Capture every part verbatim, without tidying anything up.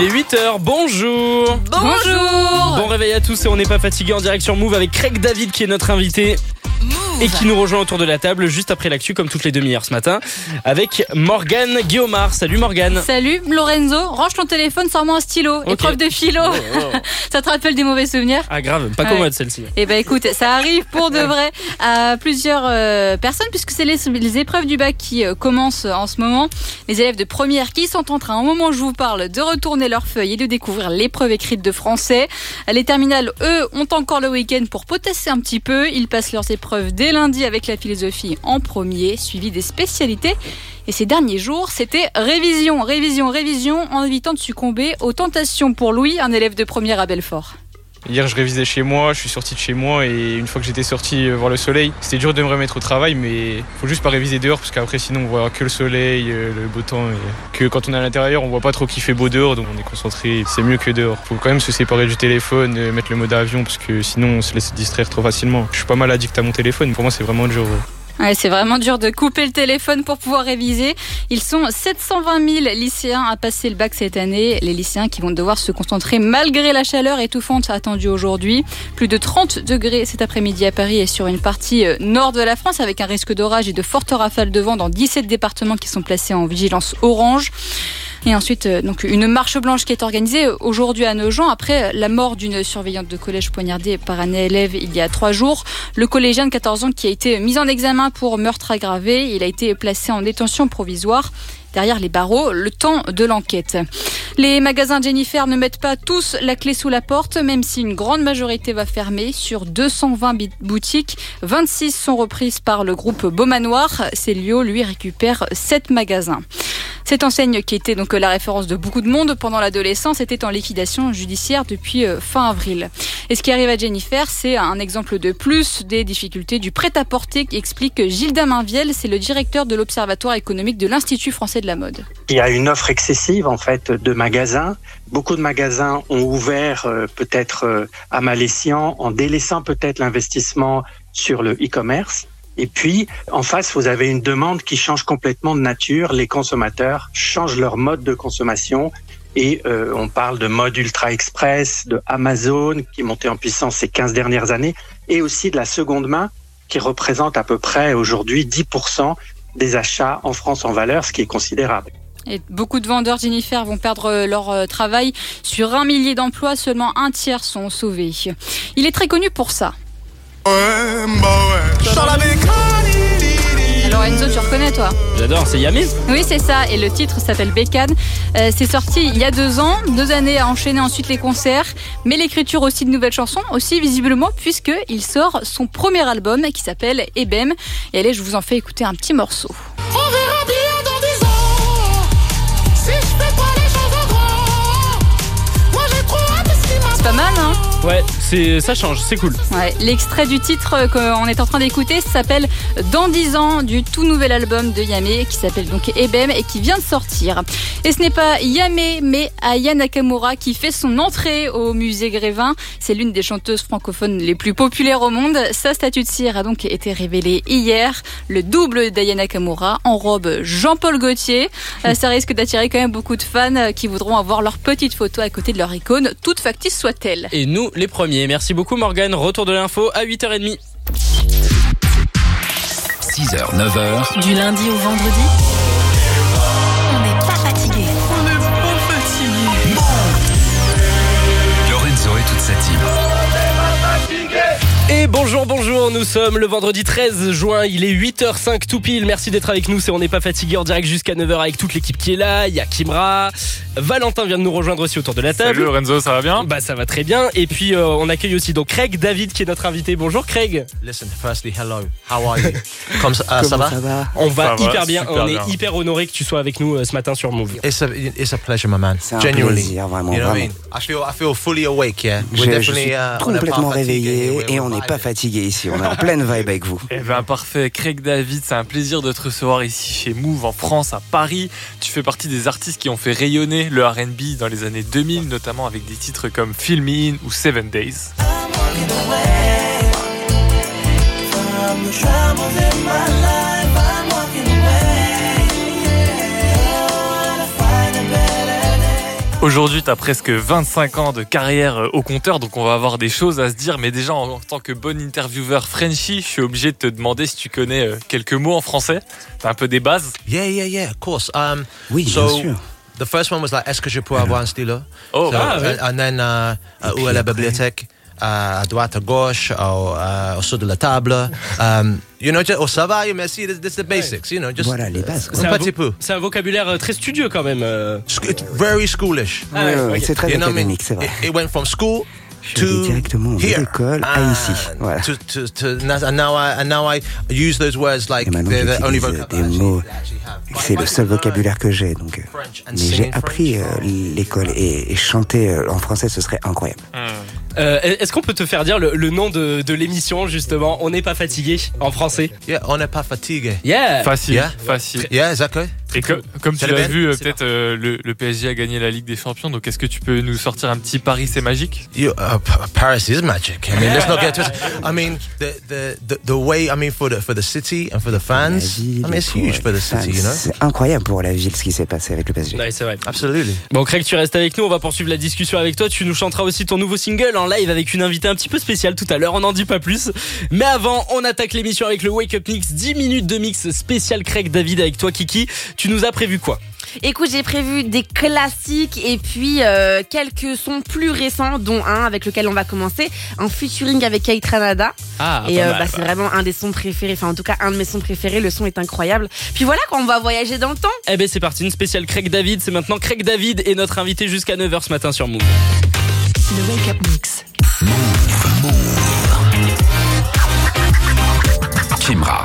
Il est huit heures, bonjour. Bonjour. Bon réveil à tous et on n'est pas fatigué en direct sur Move avec Craig David qui est notre invité. Et qui nous rejoint autour de la table juste après l'actu comme toutes les demi-heures ce matin avec Morgane Guillaumard. Salut Morgane. Salut Lorenzo, range ton téléphone, sors-moi un stylo. Okay. Épreuve de philo. Oh, oh. Ça te rappelle des mauvais souvenirs? Ah grave, pas commode ouais. Celle-ci. Eh ben écoute, ça arrive pour de vrai à plusieurs euh, personnes puisque c'est les, les épreuves du bac qui euh, commencent en ce moment. Les élèves de première qui sont en train, au moment où je vous parle, de retourner leurs feuilles et de découvrir l'épreuve écrite de français. Les terminales, eux, ont encore le week-end pour potasser un petit peu. Ils passent leurs épreuves dès lundi avec la philosophie en premier, suivi des spécialités. Et ces derniers jours, c'était révision, révision, révision, en évitant de succomber aux tentations pour Louis, un élève de première à Belfort. Hier, je révisais chez moi, je suis sorti de chez moi et une fois que j'étais sorti voir le soleil, c'était dur de me remettre au travail, mais il faut juste pas réviser dehors parce qu'après sinon on voit que le soleil, le beau temps et que quand on est à l'intérieur, on voit pas trop qu'il fait beau dehors, donc on est concentré, c'est mieux que dehors. Faut quand même se séparer du téléphone, mettre le mode avion parce que sinon on se laisse distraire trop facilement. Je suis pas mal addict à mon téléphone, pour moi c'est vraiment dur. Ouais, c'est vraiment dur de couper le téléphone pour pouvoir réviser. Ils sont sept cent vingt mille lycéens à passer le bac cette année. Les lycéens qui vont devoir se concentrer malgré la chaleur étouffante attendue aujourd'hui. Plus de trente degrés cet après-midi à Paris et sur une partie nord de la France avec un risque d'orage et de fortes rafales de vent dans dix-sept départements qui sont placés en vigilance orange. Et ensuite, donc une marche blanche qui est organisée aujourd'hui à Nogent après la mort d'une surveillante de collège poignardée par un élève il y a trois jours. Le collégien de quatorze ans qui a été mis en examen pour meurtre aggravé, il a été placé en détention provisoire derrière les barreaux, le temps de l'enquête. Les magasins Jennifer ne mettent pas tous la clé sous la porte, même si une grande majorité va fermer. Sur deux cent vingt boutiques, vingt-six sont reprises par le groupe Beaumanoir. Célio, lui, récupère sept magasins. Cette enseigne, qui était donc la référence de beaucoup de monde pendant l'adolescence, était en liquidation judiciaire depuis fin avril. Et ce qui arrive à Jennifer, c'est un exemple de plus des difficultés du prêt-à-porter qu'explique Gilda Mainviel, c'est le directeur de l'Observatoire économique de l'Institut français de la mode. Il y a une offre excessive en fait de magasins. Beaucoup de magasins ont ouvert euh, peut-être euh, à mal escient, en délaissant peut-être l'investissement sur le e-commerce. Et puis, en face, vous avez une demande qui change complètement de nature. Les consommateurs changent leur mode de consommation. Et euh, on parle de mode ultra express, de Amazon qui est monté en puissance ces quinze dernières années, et aussi de la seconde main qui représente à peu près aujourd'hui dix pour cent des achats en France en valeur, ce qui est considérable. Et beaucoup de vendeurs Jennifer vont perdre leur travail. Sur un millier d'emplois, seulement un tiers sont sauvés. Il est très connu pour ça. Ouais, bah ouais. Alors Enzo, tu reconnais toi? J'adore, c'est Yamé. Oui, c'est ça, et le titre s'appelle Bécane. Euh, c'est sorti il y a deux ans, deux années à enchaîner ensuite les concerts, mais l'écriture aussi de nouvelles chansons, aussi visiblement, puisqu'il sort son premier album qui s'appelle Ebem. Et allez, je vous en fais écouter un petit morceau. On verra bien dans dix ans, si je fais pas les choses en grand. Moi j'ai trop hâte de ce qui m'attend. C'est pas mal, hein? Ouais, c'est, ça change, c'est cool. Ouais, l'extrait du titre qu'on est en train d'écouter s'appelle Dans dix ans du tout nouvel album de Yamé qui s'appelle donc Ebem et qui vient de sortir. Et ce n'est pas Yamé mais Aya Nakamura qui fait son entrée au musée Grévin. C'est l'une des chanteuses francophones les plus populaires au monde. Sa statue de cire a donc été révélée hier. Le double d'Aya Nakamura en robe Jean-Paul Gaultier. Ça risque d'attirer quand même beaucoup de fans qui voudront avoir leur petite photo à côté de leur icône, toute factice soit-elle. Et nous, les premiers. Merci beaucoup Morgane. Retour de l'info à huit heures trente. six heures, neuf heures. Du lundi au vendredi. On n'est pas fatigué. On n'est pas fatigué. Lorenzo et toute sa team. Et bonjour, bonjour, nous sommes le vendredi treize juin, il est huit heures cinq tout pile, merci d'être avec nous, c'est On n'est pas fatigué en direct jusqu'à neuf heures avec toute l'équipe qui est là, il y a Kimra, Valentin vient de nous rejoindre aussi autour de la table. Salut Lorenzo, ça va bien? Bah ça va très bien, et puis euh, on accueille aussi donc Craig David qui est notre invité, bonjour Craig. Listen, firstly, hello, how are you? Comme ça, euh, ça va? ça va On va Ça hyper va, bien, super on bien. est hyper honoré que tu sois avec nous euh, ce matin sur Move. It's a, it's a pleasure, my man. C'est un Genuinely. plaisir, vraiment, You know what I vraiment. mean? I feel, I feel fully awake, yeah. Je, We're je definitely, suis uh, on est complètement pas fatigué, réveillé we're et on n'est pas vibing. fatigué ici. On est en pleine vibe avec vous. Eh ben parfait, Craig David, c'est un plaisir de te recevoir ici chez Move en France, à Paris. Tu fais partie des artistes qui ont fait rayonner le R and B dans les années deux mille, notamment avec des titres comme Fill Me In ou Seven Days. Aujourd'hui, tu as presque vingt-cinq ans de carrière au compteur, donc on va avoir des choses à se dire. Mais déjà, en, en tant que bon intervieweur Frenchie, je suis obligé de te demander si tu connais euh, quelques mots en français. T'as un peu des bases. Yeah, yeah, yeah, of course. Um, Oui, so, bien sûr. The first one was like, est-ce que je peux avoir un stylo? Oh, so, ah, and, ouais. and then, uh, uh, où est la bibliothèque? Uh, à droite, à gauche, au, uh, au sud de la table. Um, you know, just, oh, ça va, merci, this, this is the basics, you know, just Voilà les bases. C'est un un, petit vo- peu. c'est un vocabulaire euh, très studieux quand même. euh. Sc- It's very schoolish. Ah ouais, Ouais, ouais, ok. c'est très You know what I mean? académique, c'est vrai. It, it went from school Je suis allé to directement de here. l'école à and ici. Voilà. To, to, to, and now I and now I use those words like Et maintenant, they're the only j'utilise vocabulary des I mots. actually have. C'est le seul vocabulaire que j'ai. Donc, euh, mais j'ai appris euh, l'école et, et chanter euh, en français, ce serait incroyable. Euh, Est-ce qu'on peut te faire dire le, le nom de, de l'émission justement? On n'est pas fatigué en français. Yeah, on n'est pas fatigué. Yeah. Facile, Yeah. facile. Yeah, exactly. Et co- comme tu C'est l'as bien, vu, euh, c'est peut-être euh, le, le P S G a gagné la Ligue des Champions. Donc, est-ce que tu peux nous sortir un petit Paris, c'est magique? You, uh, P- Paris is magic. I mean, let's not get twisted. I mean, the, the, the, the way, I mean, for the, for the city and for the La fans, ville, I mean, it's pour huge les for the fans, city, you know? C'est incroyable pour la ville ce qui s'est passé avec le P S G. Ouais, c'est vrai. Absolutely. Bon, Craig, tu restes avec nous. On va poursuivre la discussion avec toi. Tu nous chanteras aussi ton nouveau single en live avec une invitée un petit peu spéciale tout à l'heure. On n'en dit pas plus. Mais avant, on attaque l'émission avec le Wake Up Mix. dix minutes de mix spécial Craig David avec toi, Kiki. Tu nous as prévu quoi? Écoute, j'ai prévu des classiques et puis euh, quelques sons plus récents, dont un avec lequel on va commencer, un featuring avec Kate Ranada. Ah, et pas euh, mal, bah, bah. c'est vraiment un des sons préférés, enfin en tout cas un de mes sons préférés. Le son est incroyable. Puis voilà, quand on va voyager dans le temps. Eh ben c'est parti, une spéciale Craig David. C'est maintenant Craig David et notre invité jusqu'à neuf heures ce matin sur Move. Le Wake Up Mix. Kimra.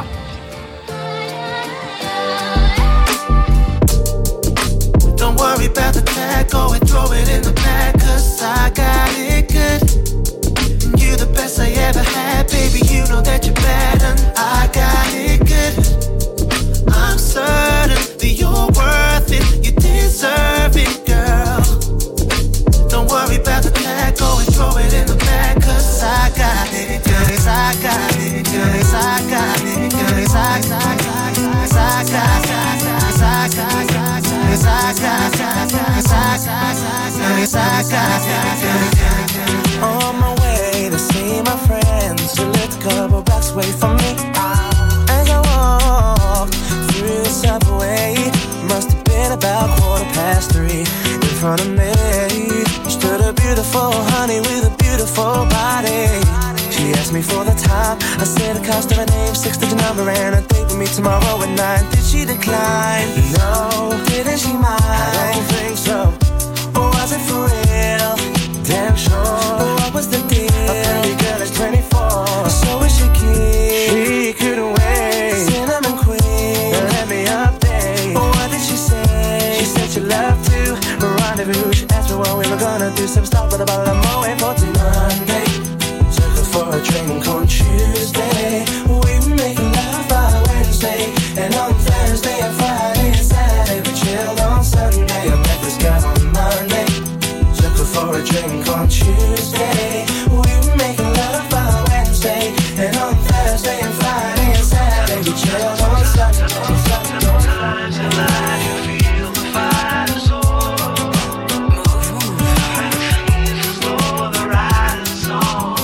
Don't worry about the tag, go and throw it in the bag, cause I got it good. You're the best I ever had, baby, you know that you're bad, and I got it good. I'm certain that you're worth it, you deserve it, girl. Don't worry about the tag, go and throw it in the bag, cause I got it, cause I got it, cause I got it, cause I got it, cause I got it, cause I got it. Cause I got, cause I got, cause I got. On my way to see my friends who lived a couple blocks away from me. As I walked through the subway, must have been about quarter past three. In front of me stood a beautiful honey with a beautiful body. She asked me for the time. I said the cost of her name, six-digit number, and a date with me tomorrow at nine. Did she decline? No. Didn't she mind? I don't think so. Or was it for real? Damn sure. What was the deal? A pretty girl is twenty-four. So is she keen? She couldn't wait. Cinnamon queen, let me update. What did she say? She said she loved to rendezvous. She asked me what we were gonna do. Some stop at a bottle of Moet for Monday. For a drink on Tuesday, we were making love by Wednesday, and on Thursday and Friday and Saturday we chilled on Sunday. I met this guy on Monday, took her for a drink on Tuesday. We were making love by Wednesday, and on Thursday and Friday and Saturday we chilled on Sunday. Sometimes in life you feel the fire is over. Move, feels as though the ride is on.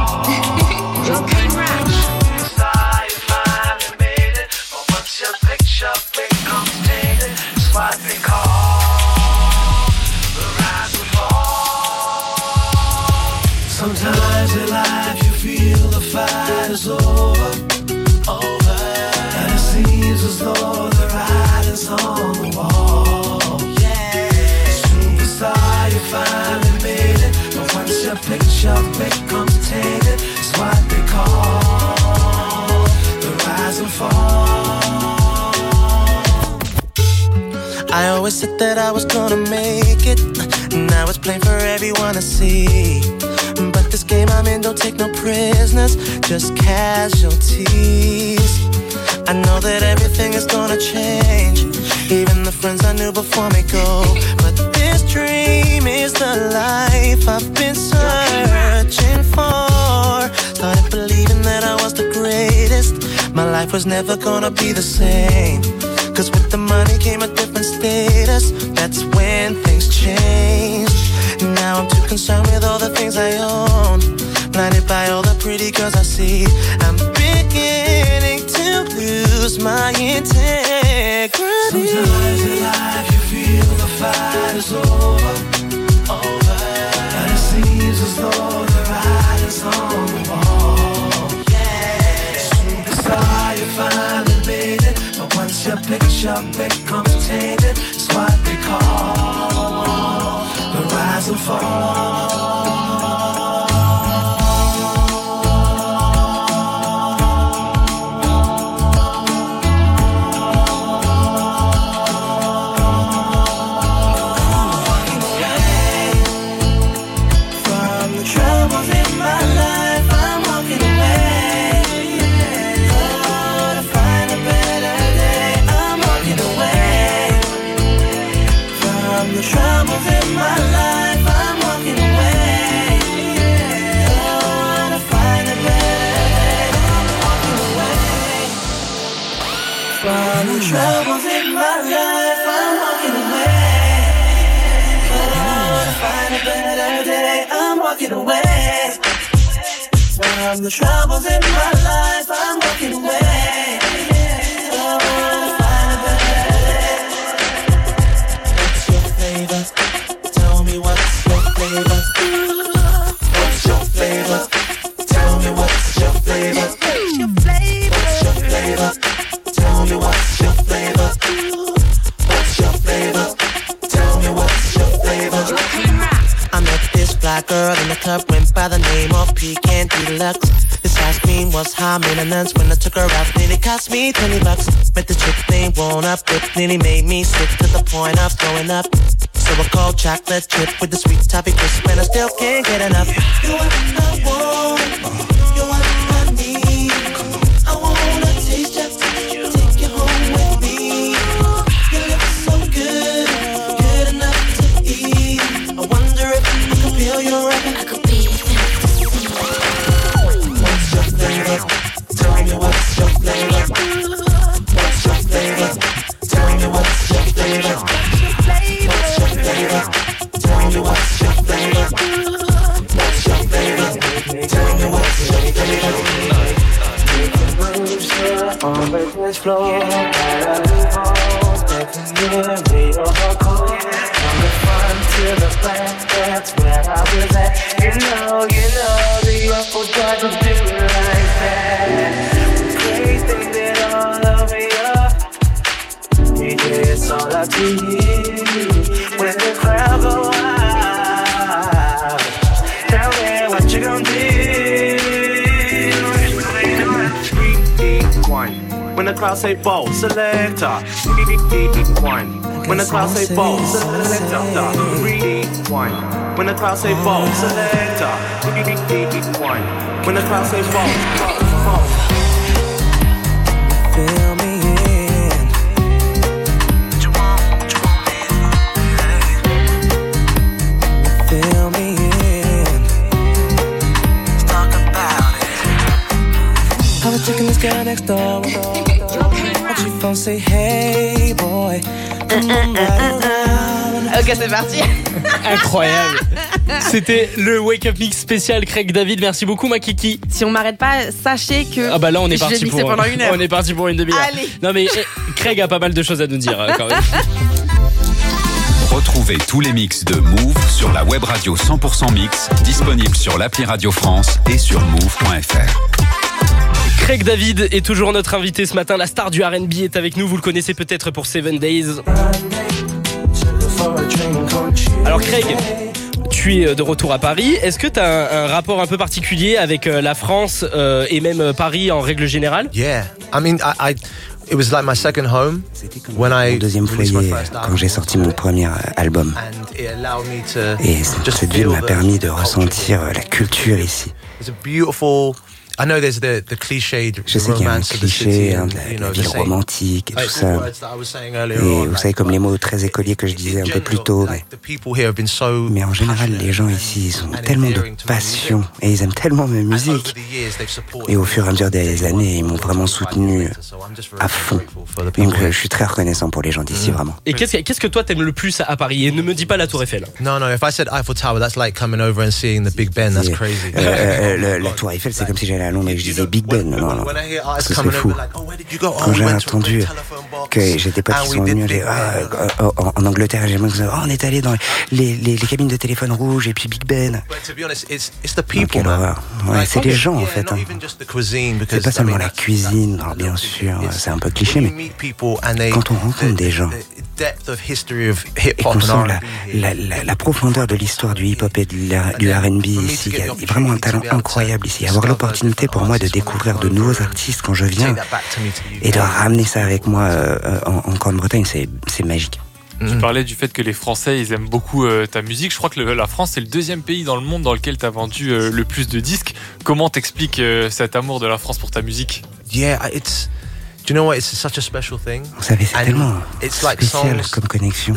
What they call the rise and fall. Sometimes in life you feel the fight is over, over, and it seems as though the writing's on the wall. Yeah, superstar, you finally made it, but once your picture becomes tainted, it's what they call the rise and fall. I always said that I was gonna make it. Now it's plain for everyone to see. But this game I'm in don't take no prisoners, just casualties. I know that everything is gonna change. Even the friends I knew before me go. But this dream is the life I've been searching for. Started believing that I was the greatest. My life was never gonna be the same. Cause with the money came a different status. That's when things change. Now I'm too concerned with all the things I own, blinded by all the pretty girls I see. I'm beginning to lose my integrity. Sometimes in life you feel the fight is over, over, and it seems as though the writing's on the wall. Yeah, superstar, you finally made it, but once your picture becomes tainted, it's what they call the rise and fall. Troubles in my life, I'm walking away. Oh, to find a better day, I'm walking away. From the troubles in my life, I'm walking away. Oh, to find a better day, I'm walking away. From the troubles in my life, I'm walking away. Oh, to find a better day. Tell me what's your flavor. What's your flavor? Tell me what's your flavor. What's your flavor? What's your flavor? Tell me what's your flavor. What's your flavor? Tell me what's your flavor. I met this black girl in the club, went by the name of Pecan Deluxe. This ice cream was high maintenance. When I took her out, nearly cost me twenty bucks. Met the chick, thing blown up, it nearly made me sick to the point of throwing up. So a cold chocolate chip with the sweet toffee crisp, and I still can't get enough. You what I want, you what I need. I wanna taste you, take you home with me. You look so good, good enough to eat. I wonder if I could feel your rhythm. I could be what's your flavor? Tell me what's your flavor. What's your flavor? Tell me what's your flavor. What's your flavor? Tell me what's your flavor. What's your flavor? Tell me what's your flavor. Making moves on the dance floor, gotta be home, taking you me over cold. From the front to the back, that's where I was at. You know, you know, the awful try to do it like that. Great thing that all over you. D J, it's all up to you. When the crowd go wild, tell me what you gon' do. Rewind. When the crowd say ball, selector. Rewind. When the crowd say ball, selector. Rewind. When the crowd say ball, selector. Rewind. When the crowd say ball, ball. Feel me. Fill me in. Let's talk about it. I was checking this girl next door. Watch your phone say hey boy. Come on right around. Ok, c'est parti. Incroyable. C'était le Wake Up Mix spécial Craig David. Merci beaucoup ma kiki. Si on m'arrête pas, sachez que ah bah là on est parti pour pendant une heure. On est parti pour une demi-heure. Allez. Non mais Craig a pas mal de choses à nous dire quand même. Retrouvez tous les mix de Move sur la web radio cent pour cent Mix, disponible sur l'appli Radio France et sur move point f r. Craig David est toujours notre invité ce matin. La star du R and B est avec nous. Vous le connaissez peut-être pour Seven Days. Alors Craig, tu es de retour à Paris. Est-ce que tu as un, un rapport un peu particulier avec la France euh, et même Paris en règle générale? Yeah, I mean, I, I, it was like my second home. When I mon deuxième foyer quand j'ai sorti mon premier album. Et cette ville m'a permis de ressentir la culture ici. It's a beautiful I know there's the the cliche Je sais qu'il y a un cliché hein, de la, la ville romantique et tout ça. Et vous savez, comme les mots très écoliers que je disais un peu plus tôt. Mais, mais en général, les gens ici, ils ont tellement de passion et ils aiment tellement ma musique. Et au fur et à mesure des années, ils m'ont vraiment soutenu à fond. Donc je suis très reconnaissant pour les gens d'ici, vraiment. Et qu'est-ce que, qu'est-ce que toi t'aimes le plus à Paris? Et ne me dis pas la Tour Eiffel. Non, non, if I said Eiffel Tower, that's like coming over and seeing the Big Ben, that's crazy. Euh, euh, le, la Tour Eiffel, c'est comme si j'allais à Londres et que je disais Big Ben. Non, non, parce que c'est fou. Quand j'ai entendu que j'ai des potes qui sont venus aller, ah, en, en Angleterre, j'ai dit, oh, on est allé dans les, les, les cabines de téléphone rouges et puis Big Ben. Oh, quelle horreur. Ouais, c'est les gens en fait. Hein. C'est pas seulement la cuisine, alors bien sûr, c'est un peu cliché, mais quand on rencontre des gens et qu'on sent la, la, la, la profondeur de l'histoire du hip-hop et de la, du R and B ici, il y a vraiment un talent incroyable ici. Avoir l'opportunité pour moi de découvrir de nouveaux artistes quand je viens et de ramener ça avec moi euh, en, en Grande-Bretagne, c'est, c'est magique. Tu parlais du fait que les Français, ils aiment beaucoup euh, ta musique. Je crois que le, la France, c'est le deuxième pays dans le monde dans lequel tu as vendu euh, le plus de disques. Comment t'expliques euh, cet amour de la France pour ta musique? Yeah, it's... Do you know what? It's such a special thing. Vous savez, c'est tellement spécial comme connexion.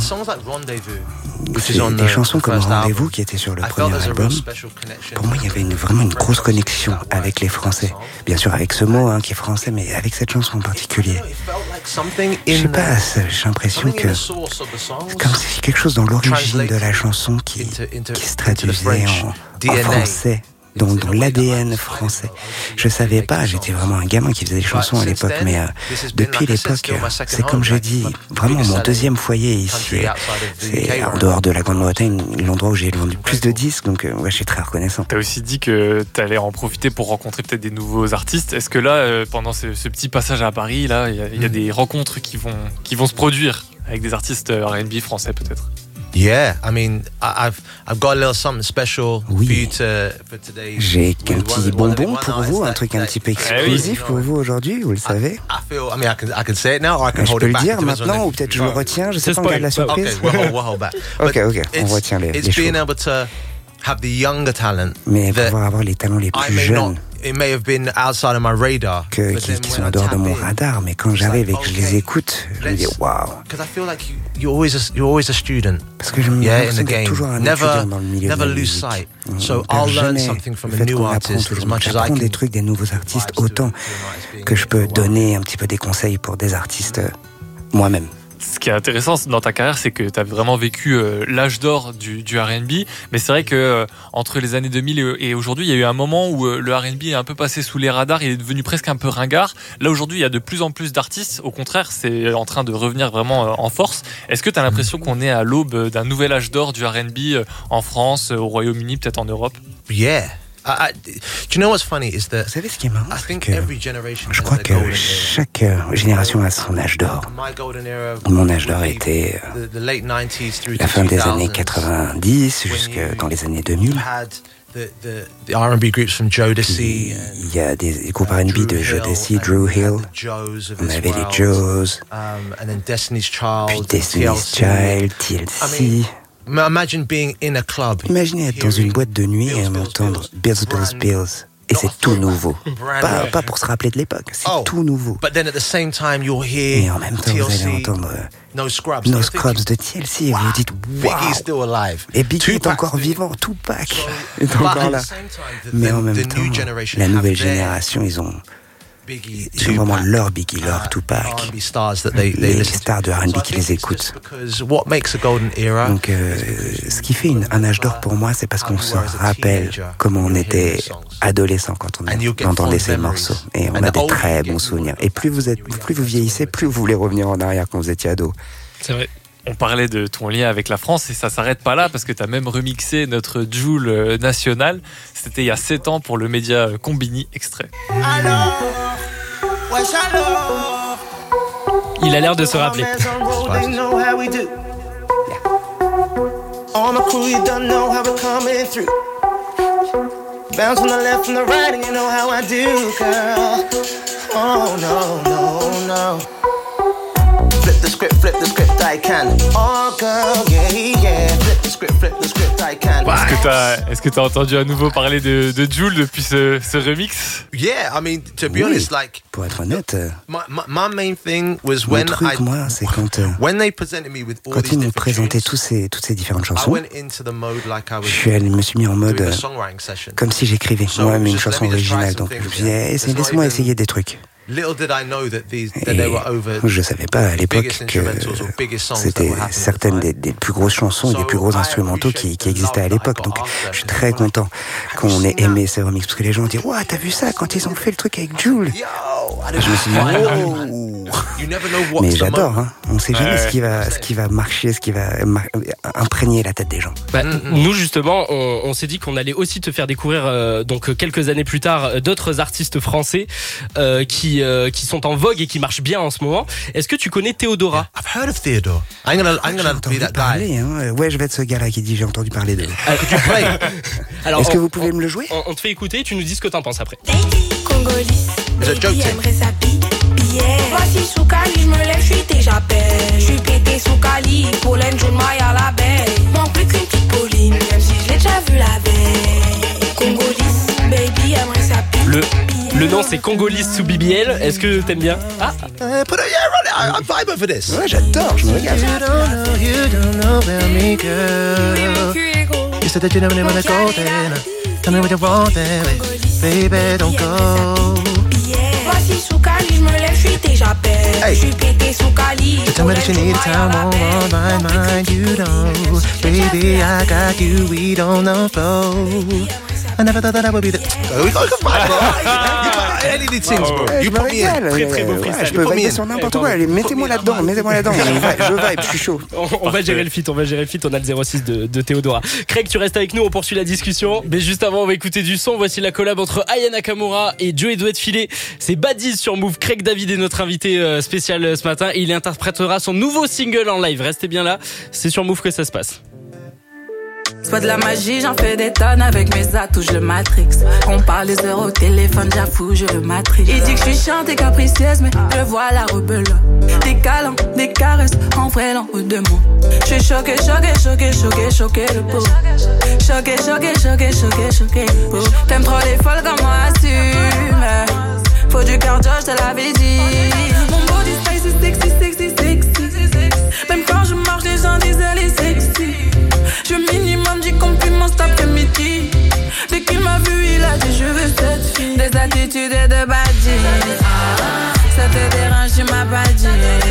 C'est des chansons comme Rendez-vous qui étaient sur le premier album. Pour moi, il y avait une, vraiment une grosse connexion avec les Français. Bien sûr, avec ce mot hein, qui est français, mais avec cette chanson en particulier. Je sais pas, j'ai l'impression que c'est comme si quelque chose dans l'origine de la chanson qui, qui se traduisait en, en français. Dans, dans l'A D N français. Je savais pas, j'étais vraiment un gamin qui faisait des chansons à l'époque, mais euh, depuis l'époque, c'est comme je dis, vraiment mon deuxième foyer ici. C'est en dehors de la Grande-Bretagne, l'endroit où j'ai vendu plus de disques, donc euh, ouais, je suis très reconnaissant. T'as aussi dit que t'allais en profiter pour rencontrer peut-être des nouveaux artistes. Est-ce que là, euh, pendant ce, ce petit passage à Paris, là, il y, y a des rencontres qui vont, qui vont se produire avec des artistes R and B français peut-être? Yeah, I mean, I've I've got a little something special oui. for you to for today. J'ai un petit bonbon pour vous, un truc un petit peu exclusif pour vous aujourd'hui, vous le savez. I feel, I mean, I can I can say it now, or I can je hold peux it le back. dire maintenant, ou peut-être je le retiens, je sais pas, on garde la surprise. Okay, we'll hold, we'll hold back. ok, ok, on retient les, les it's choses. being able to have the younger talent. Mais pouvoir avoir les talents les plus jeunes. It may have been outside of my radar, que, qui, qui sont en dehors de mon radar, mais quand j'arrive et que je les écoute, je me dis waouh. Parce que je me yeah, sens toujours un étudiant dans le milieu de la musique. On perd jamais le fait qu'on apprend toujours. J'apprends des trucs des nouveaux artistes autant que je peux donner un petit peu des conseils pour des artistes moi-même. Ce qui est intéressant dans ta carrière, c'est que tu as vraiment vécu euh, l'âge d'or du, du R and B. Mais c'est vrai que euh, entre les années deux mille et, et aujourd'hui, il y a eu un moment où euh, le R and B est un peu passé sous les radars. Il est devenu presque un peu ringard. Là, aujourd'hui, il y a de plus en plus d'artistes. Au contraire, c'est en train de revenir vraiment euh, en force. Est-ce que tu as l'impression qu'on est à l'aube d'un nouvel âge d'or du R and B euh, en France, euh, au Royaume-Uni, peut-être en Europe? Yeah. I, I, do you know what's funny is that Vous savez ce qui est marrant, c'est que je crois que chaque génération a son âge d'or. Mon âge d'or était la fin des années quatre-vingt-dix jusque dans les années deux mille. Il y a des groupes R and B de Jodeci, Drew Hill. On avait les Joes, puis Destiny's Child, T L C. Imagine being in a club. Imaginez être dans une boîte de nuit et entendre Bills, Bills, Bills. Et c'est tout nouveau. Pas, pas pour se rappeler de l'époque, c'est oh, tout nouveau. But then at the same time, you'll hear et en même temps, vous allez entendre No Scrubs, no Scrubs de T L C et vous vous dites wow. Et Biggie est encore vivant, Tupac est encore là. Mais en même temps, la nouvelle génération, ils ont c'est vraiment leur Biggie, leur Tupac, les stars de R and B qui les écoutent. Donc, euh, ce qui fait une, un âge d'or pour moi, c'est parce qu'on se rappelle comment on était adolescent quand on entendait ces morceaux. Et on a des très bons souvenirs. Et plus vous êtes, plus vous vieillissez, plus vous voulez revenir en arrière quand vous étiez ado. C'est vrai. On parlait de ton lien avec la France et ça s'arrête pas là parce que tu as même remixé notre Jul national. C'était il y a sept ans pour le média Combini Extrait. Il a l'air de se rappeler. Bounce on the left and the right and you know how I do, girl. Oh no, no, no. Flip the script, flip the script, I can. Oh girl, yeah, yeah. Flip the script. Est-ce que t'as, est-ce que t'as entendu à nouveau parler de, de Jul depuis ce, ce remix? Yeah, I mean, to be Oui. honest, like Pour être honnête, euh, my, my, my main thing was mon when truc, I moi, c'est quand, euh, when they presented me with all quand these ils m'ont different présenté tunes, tous ces, toutes ces différentes I chansons, went into the mode like I was je suis allé, me suis mis en mode doing euh, a songwriting session. comme si j'écrivais So, moi-même une just let chanson me just try originale. some Donc je me things, suis dit, yeah. eh, It's c'est- not laisse-moi even- essayer des trucs. Little did I know that these that Et they were over je savais pas à l'époque biggest que instrumentals or biggest songs that c'était were happening at the certaines time. des, des plus grosses chansons et des plus gros instrumentaux qui, qui existaient à l'époque. Donc je suis très content qu'on ait aimé ce remix parce que les gens ont dit ouais, t'as vu ça quand ils ont fait le truc avec Jul. Je me suis dit wow. You never know what's Mais the j'adore, moment. hein. On sait jamais Ouais. ce qui va ce qui va marcher, ce qui va mar- imprégner la tête des gens. Bah, nous justement, on, on s'est dit qu'on allait aussi te faire découvrir euh, donc euh, quelques années plus tard euh, d'autres artistes français euh, qui euh, qui sont en vogue et qui marchent bien en ce moment. Est-ce que tu connais Théodora? I've heard of Theodore. I'm gonna I'm J'ai gonna be entendu that guy. parler, hein. Ouais, je vais être ce gars-là qui dit j'ai entendu parler de. Alors, Est-ce que on- vous pouvez on- me le jouer? on, on te fait écouter, tu nous dis ce que t'en penses après. Congolais, Is it joking? j'aimerais sa bille. Voici sous Cali, je me lève, je suis déjà belle. Je suis pété sous Cali, pollen, jaune, maille à la baie. Manque plus qu'une petite Pauline, même si je l'ai déjà vu la veille. Congolais, baby, j'aimerais sa bille. Le le nom c'est Congoliste sous B B L. Est-ce que t'aimes bien? Ah, Uh, put a, yeah, run it. I- I'm vibing for this. Ouais, j'adore, je me regarde. You don't know, you don't know about me, girl. You said that you never wanna go there. Tell me what you want there, baby, don't go. Voici sous Cali, je me lève, je suis déjà belle. Je suis pété sous Cali. You tell me that you need a time on my mind, you know. Baby, I got you, we don't know flow. I never thought that I would be the. We got to fight, bro. You got any of these things, bro. Ouais, You je me put me in. régale. Très, très beau Ouais, freestyle. je peux Put me valider in. sur n'importe Eh, quoi. pardon. Allez, mettez-moi là-dedans, mettez-moi là-dedans. Je vibe, je vibe, je suis chaud. on, on va gérer le feat, on va gérer le feat. On a le zéro six de, de Théodora. Craig, tu restes avec nous, on poursuit la discussion. Mais juste avant, on va écouter du son. Voici la collab entre Aya Nakamura et Joey Duet Filet. C'est Baddies sur Move. Craig David est notre invité euh, spécial euh, ce matin. Et il interprétera son nouveau single en live. Restez bien là, c'est sur Move que ça se passe. C'est pas de la magie, j'en fais des tonnes avec mes atouts, je le matrix. On parle des heures au téléphone, j'avoue, je le matrix. Il dit que je suis chiante et capricieuse, mais je vois la rebelle. Des câlins, des caresses, en vrai, l'en haut de moi. Je suis choqué, choqué, choqué, choqué, choqué le pot. Choqué, choqué, choqué, choqué, choqué le pot. T'aimes trop les folles comme moi, assume. Faut du cardio, je te l'avais dit. Mon body spicy, sexy, sexy, sexy. Même quand je marche, les gens disent elle est sexy. Je minimum dix compliments cet après-midi. Dès qu'il m'a vu, il a dit je veux cette fille. Des attitudes et de baddies. Ça te dérange, tu m'as pas dit.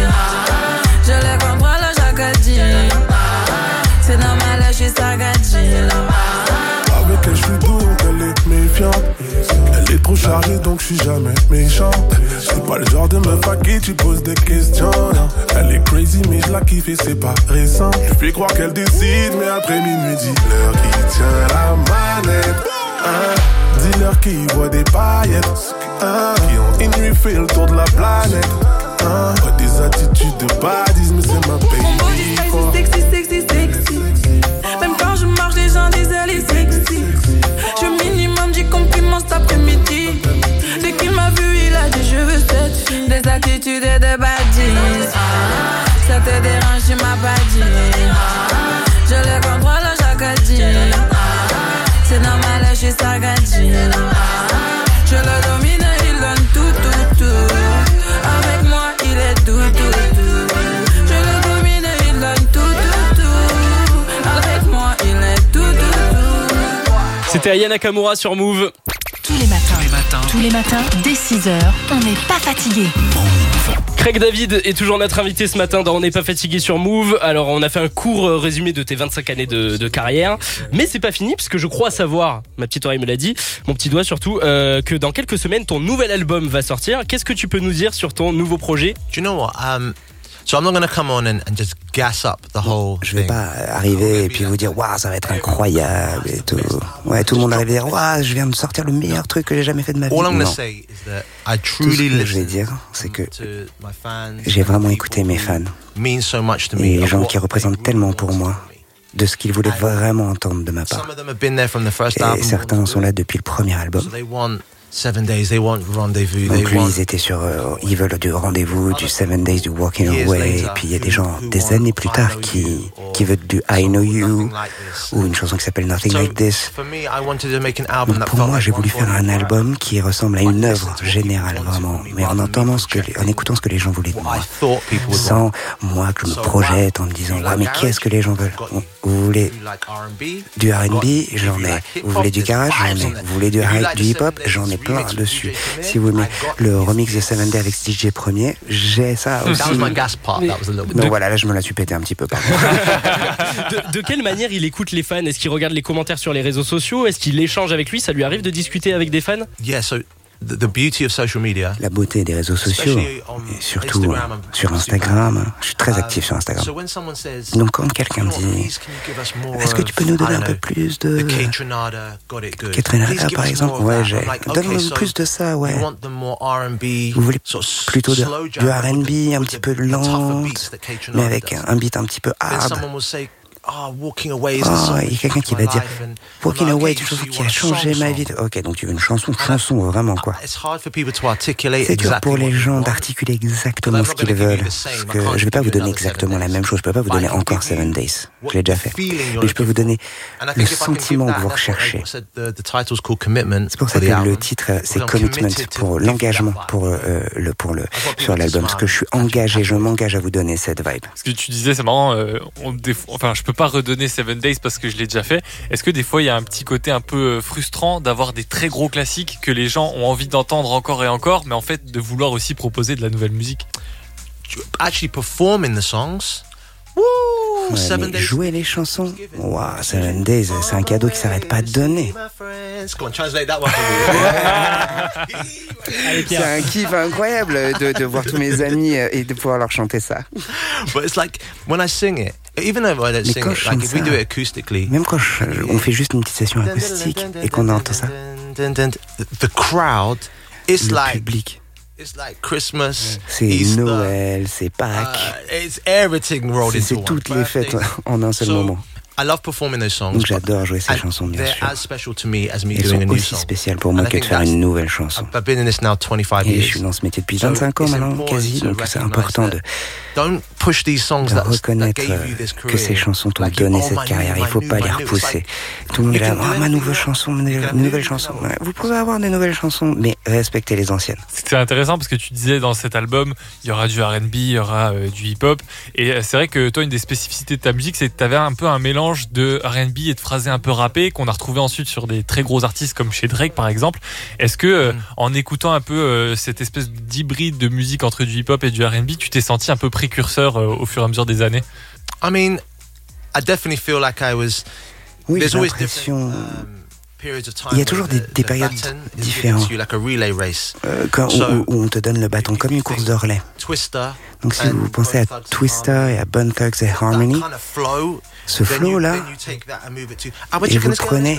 Je les contrôle chaque dit. C'est normal, je suis sagadji. Avec elle, je suis doux, donc elle est méfiante. Elle est trop chargée, donc je suis jamais méchant. C'est pas le genre de meuf à qui tu poses des questions. Non. Elle est crazy, mais je la kiffe et c'est pas récent. Je fais croire qu'elle décide, mais après minuit, dis-leur qui tient la manette. Hein? Dis-leur qui voit des paillettes. Hein? Qui ont une nuit fait le tour de la planète. Hein? Pas des attitudes de baddies, mais c'est ma baby. Mon body sexy, sexy, sexy. Même quand je marche, les gens disent elle est sexy. Je minimum dix compliments cet après-midi. Dès qu'il m'a vu, il a dit je veux cette fille. Des attitudes et de baddies. Ça te dérange, tu m'as pas dit. Je les contrôle chaque dit. C'est normal, je suis sagadji. Je le domine, il donne tout, tout, tout. Avec moi, il est tout, tout, tout. Je le domine, il donne tout, tout, tout. Avec moi, il est tout, tout, tout. C'était Aya Nakamura sur Move. Tous les matins, tous les matins, tous les matins, dès six heures, on n'est pas fatigué. Craig David est toujours notre invité ce matin dans On n'est pas fatigué sur Move. Alors on a fait un court résumé de tes vingt-cinq années de, de carrière, mais c'est pas fini parce que je crois savoir, ma petite oreille me l'a dit, mon petit doigt surtout, euh, que dans quelques semaines ton nouvel album va sortir. Qu'est-ce que tu peux nous dire sur ton nouveau projet? Do you know what? Um, so I'm not going to come on and, and just gas up the whole Je vais pas arriver et puis vous dire waouh, ça va être incroyable et tout. Ouais, tout le monde arrive à dire waouh, je viens de sortir le meilleur truc que j'ai jamais fait de ma vie. All I'm going Non. to say is that I Tout ce truly que je vais listen dire, c'est que to my fans. j'ai vraiment écouté mes fans Means so much to et me. les of gens what qui représentent tellement pour moi de ce qu'ils voulaient vraiment entendre de ma part. Some of them have been there from the first Et album. certains sont là depuis le premier album. So they want seven days, they want rendezvous, they Donc lui, want. ils étaient sur, euh, ils veulent du rendez-vous, du seven days, du walking Years away. later, Et puis il y a des gens, des années plus tard, qui qui veut du I Know You ou une chanson qui s'appelle Nothing Like This. Donc pour moi, j'ai voulu faire un album qui ressemble à une œuvre générale, vraiment, mais en entendant ce que, les, en écoutant ce que les gens voulaient de moi, sans moi que je me projette en me disant ah mais qu'est-ce que les gens veulent. Vous voulez du R and B, j'en ai. Vous voulez du garage, j'en ai. Vous voulez du, du hip-hop, j'en ai plein dessus. Si vous aimez le remix de Seven Day avec D J Premier, j'ai ça aussi. Donc voilà, là je me la suis pété un petit peu. de, de quelle manière il écoute les fans? Est-ce qu'il regarde les commentaires sur les réseaux sociaux? Est-ce qu'il échange avec lui? Ça lui arrive de discuter avec des fans? Yeah, so the beauty of social media. La beauté des réseaux sociaux, et surtout Instagram, sur Instagram. Je suis très actif sur Instagram. Donc quand quelqu'un me dit est-ce que tu peux nous donner un peu plus de Kate Renata par exemple? Ouais, j'ai. Donne-nous plus de ça, ouais. Vous voulez plutôt de, du R and B un petit peu lente, mais avec un beat un petit peu hard. Oh, Walking Away. Oh, il y a quelqu'un qui va dire Walking Away, une chanson qui a changé ma vie. Ok, donc tu veux une chanson, chanson vraiment quoi. C'est dur pour les gens d'articuler exactement ce qu'ils veulent. Parce que je vais pas vous donner exactement la même chose. Je peux pas vous donner encore Seven Days. Je l'ai déjà fait. Mais je peux vous donner le sentiment que vous recherchez. C'est pour ça que le titre c'est Commitment, pour l'engagement pour euh, le pour le sur l'album. Parce que je suis engagé, je m'engage à vous donner cette vibe. Ce que tu disais, c'est marrant. Euh, on, enfin, je peux pas redonner Seven Days parce que je l'ai déjà fait. Est-ce que des fois il y a un petit côté un peu frustrant d'avoir des très gros classiques que les gens ont envie d'entendre encore et encore, mais en fait de vouloir aussi proposer de la nouvelle musique? Actually perform in the songs. Ouais, mais jouer les chansons, wow, Seven Days, c'est un cadeau qui s'arrête pas de donner. C'est un kiff incroyable de, de voir tous mes amis et de pouvoir leur chanter ça. But it's like when I sing it, even though I don't sing it, like if we do it acoustically, même quand je, on fait juste une petite session acoustique et qu'on entend ça, the crowd is le like public. It's like Christmas, c'est Easter, Noël, c'est Pâques, uh, it's everything rolled c'est, into c'est one. toutes les fêtes en un seul so, moment. I love performing those songs. Donc j'adore jouer ces chansons, bien sûr. As special to me as me Elles doing sont a new aussi song. spéciales pour moi que de faire une nouvelle chanson. I've been in this now twenty-five years. Et je suis dans ce métier depuis vingt-cinq ans maintenant, quasi, donc c'est important de, Don't push these songs de that, reconnaître that gave you this career. que ces chansons t'ont donné cette carrière. Il ne faut pas les repousser. Tout le monde dit ah, ma nouvelle chanson, ma nouvelle chanson. Vous pouvez avoir des nouvelles chansons, mais respectez les anciennes. C'est intéressant parce que tu disais dans cet album, il y aura du R and B, il y aura euh, du hip-hop. Et c'est vrai que toi, une des spécificités de ta musique, c'est que tu avais un peu un mélange de R and B et de phrasés un peu rappés qu'on a retrouvé ensuite sur des très gros artistes comme chez Drake par exemple. Est-ce que euh, en écoutant un peu euh, cette espèce d'hybride de musique entre du hip-hop et du R and B, tu t'es senti un peu précurseur euh, au fur et à mesure des années? I mean, I definitely feel like I was. Oui, j'ai l'impression. Il y a toujours des, des périodes différentes euh, quand, où, où on te donne le bâton comme une course de relais. Donc si vous pensez à Twister et à Bone Thugs et Harmony, ce flow-là, et vous le prenez,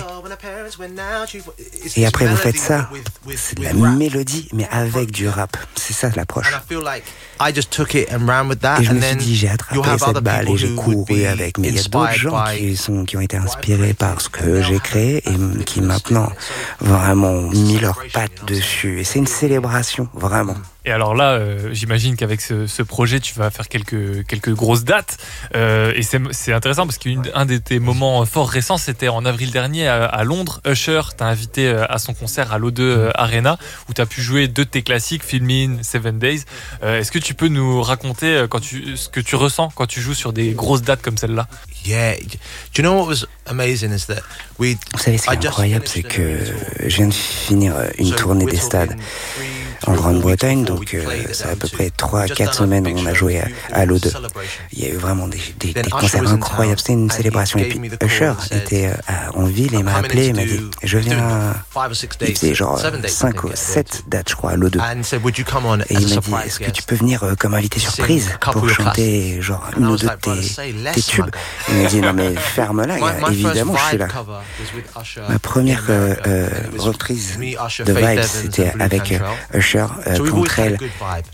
et après vous faites ça, c'est de la mélodie, mais avec du rap. C'est ça l'approche. Et je me suis dit, j'ai attrapé cette balle et j'ai couru avec. Mais il y a d'autres gens qui, sont, qui ont été inspirés par ce que j'ai créé et qui maintenant vraiment mis leurs pattes dessus. Et c'est une célébration, vraiment. Et alors là, euh, j'imagine qu'avec ce, ce projet, tu vas faire quelques, quelques grosses dates. Euh, et c'est, c'est intéressant parce qu'un de tes moments forts récents, c'était en avril dernier à, à Londres. Usher t'a invité à son concert à l'O deux Arena où tu as pu jouer deux de tes classiques, Film In, Seven Days. Euh, est-ce que tu peux nous raconter quand tu, ce que tu ressens quand tu joues sur des grosses dates comme celle-là? Yeah. Do you know what was amazing is that we. Vous savez, ce qui est incroyable, c'est que je viens de finir une tournée des stades en Grande-Bretagne, donc euh, c'est à peu près trois à quatre semaines où on a joué à, à l'O deux. Il y a eu vraiment des, des, des concerts incroyables, c'était une célébration. Et puis Usher était euh, en ville et il m'a appelé, il m'a dit je viens, il faisait genre cinq ou sept dates je crois à l'O deux. Et il m'a dit est-ce que tu peux venir euh, comme invité surprise pour chanter genre une ou deux de tes, tes tubes? Il m'a dit non mais ferme-la, évidemment je suis là. Ma première euh, euh, reprise de Vibes c'était avec euh, Usher euh, contre elle.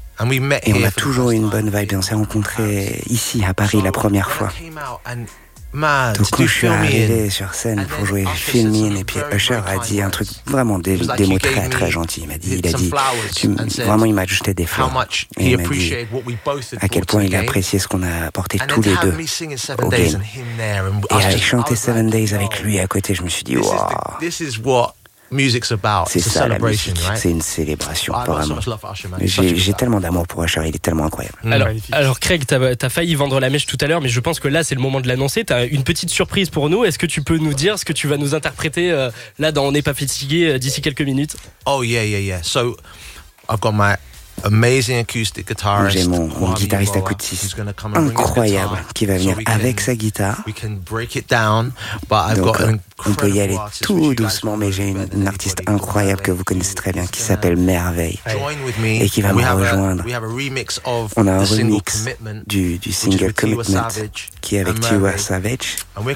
Et on a toujours eu une bonne vibe et on s'est rencontrés ici à Paris la première fois. man, Donc to quand do je suis Film Me arrivé In. sur scène pour jouer Film Me In, et puis Usher a dit un truc vraiment des, des mots très très gentils. Il m'a dit, il a dit, tu, vraiment il m'a ajouté des fleurs. Et il m'a dit à quel point il appréciait ce qu'on a apporté tous les deux au game. Et à chanter Seven Days avec lui à côté, je me suis dit, waouh. Music's about. C'est It's a ça la celebration, musique, right? c'est une célébration, I got so vraiment. much love for Usher, man. J'ai, j'ai tellement d'amour pour Usher, il est tellement incroyable. Alors, alors Craig, t'as, t'as failli vendre la mèche tout à l'heure, mais je pense que là c'est le moment de l'annoncer. T'as une petite surprise pour nous. Est-ce que tu peux nous dire ce que tu vas nous interpréter euh, là dans On n'est pas fatigué euh, d'ici quelques minutes? Oh yeah, yeah, yeah. So I've got my amazing acoustic guitarist. J'ai mon, mon guitariste acoustique incroyable qui va venir avec sa guitare. We can break it down, but I've Donc, got an on peut y aller tout doucement, mais j'ai une, une artiste incroyable que vous connaissez très bien qui s'appelle Merveille et qui va me rejoindre. On a un remix du, du single Commitment qui est avec Tiwa Savage.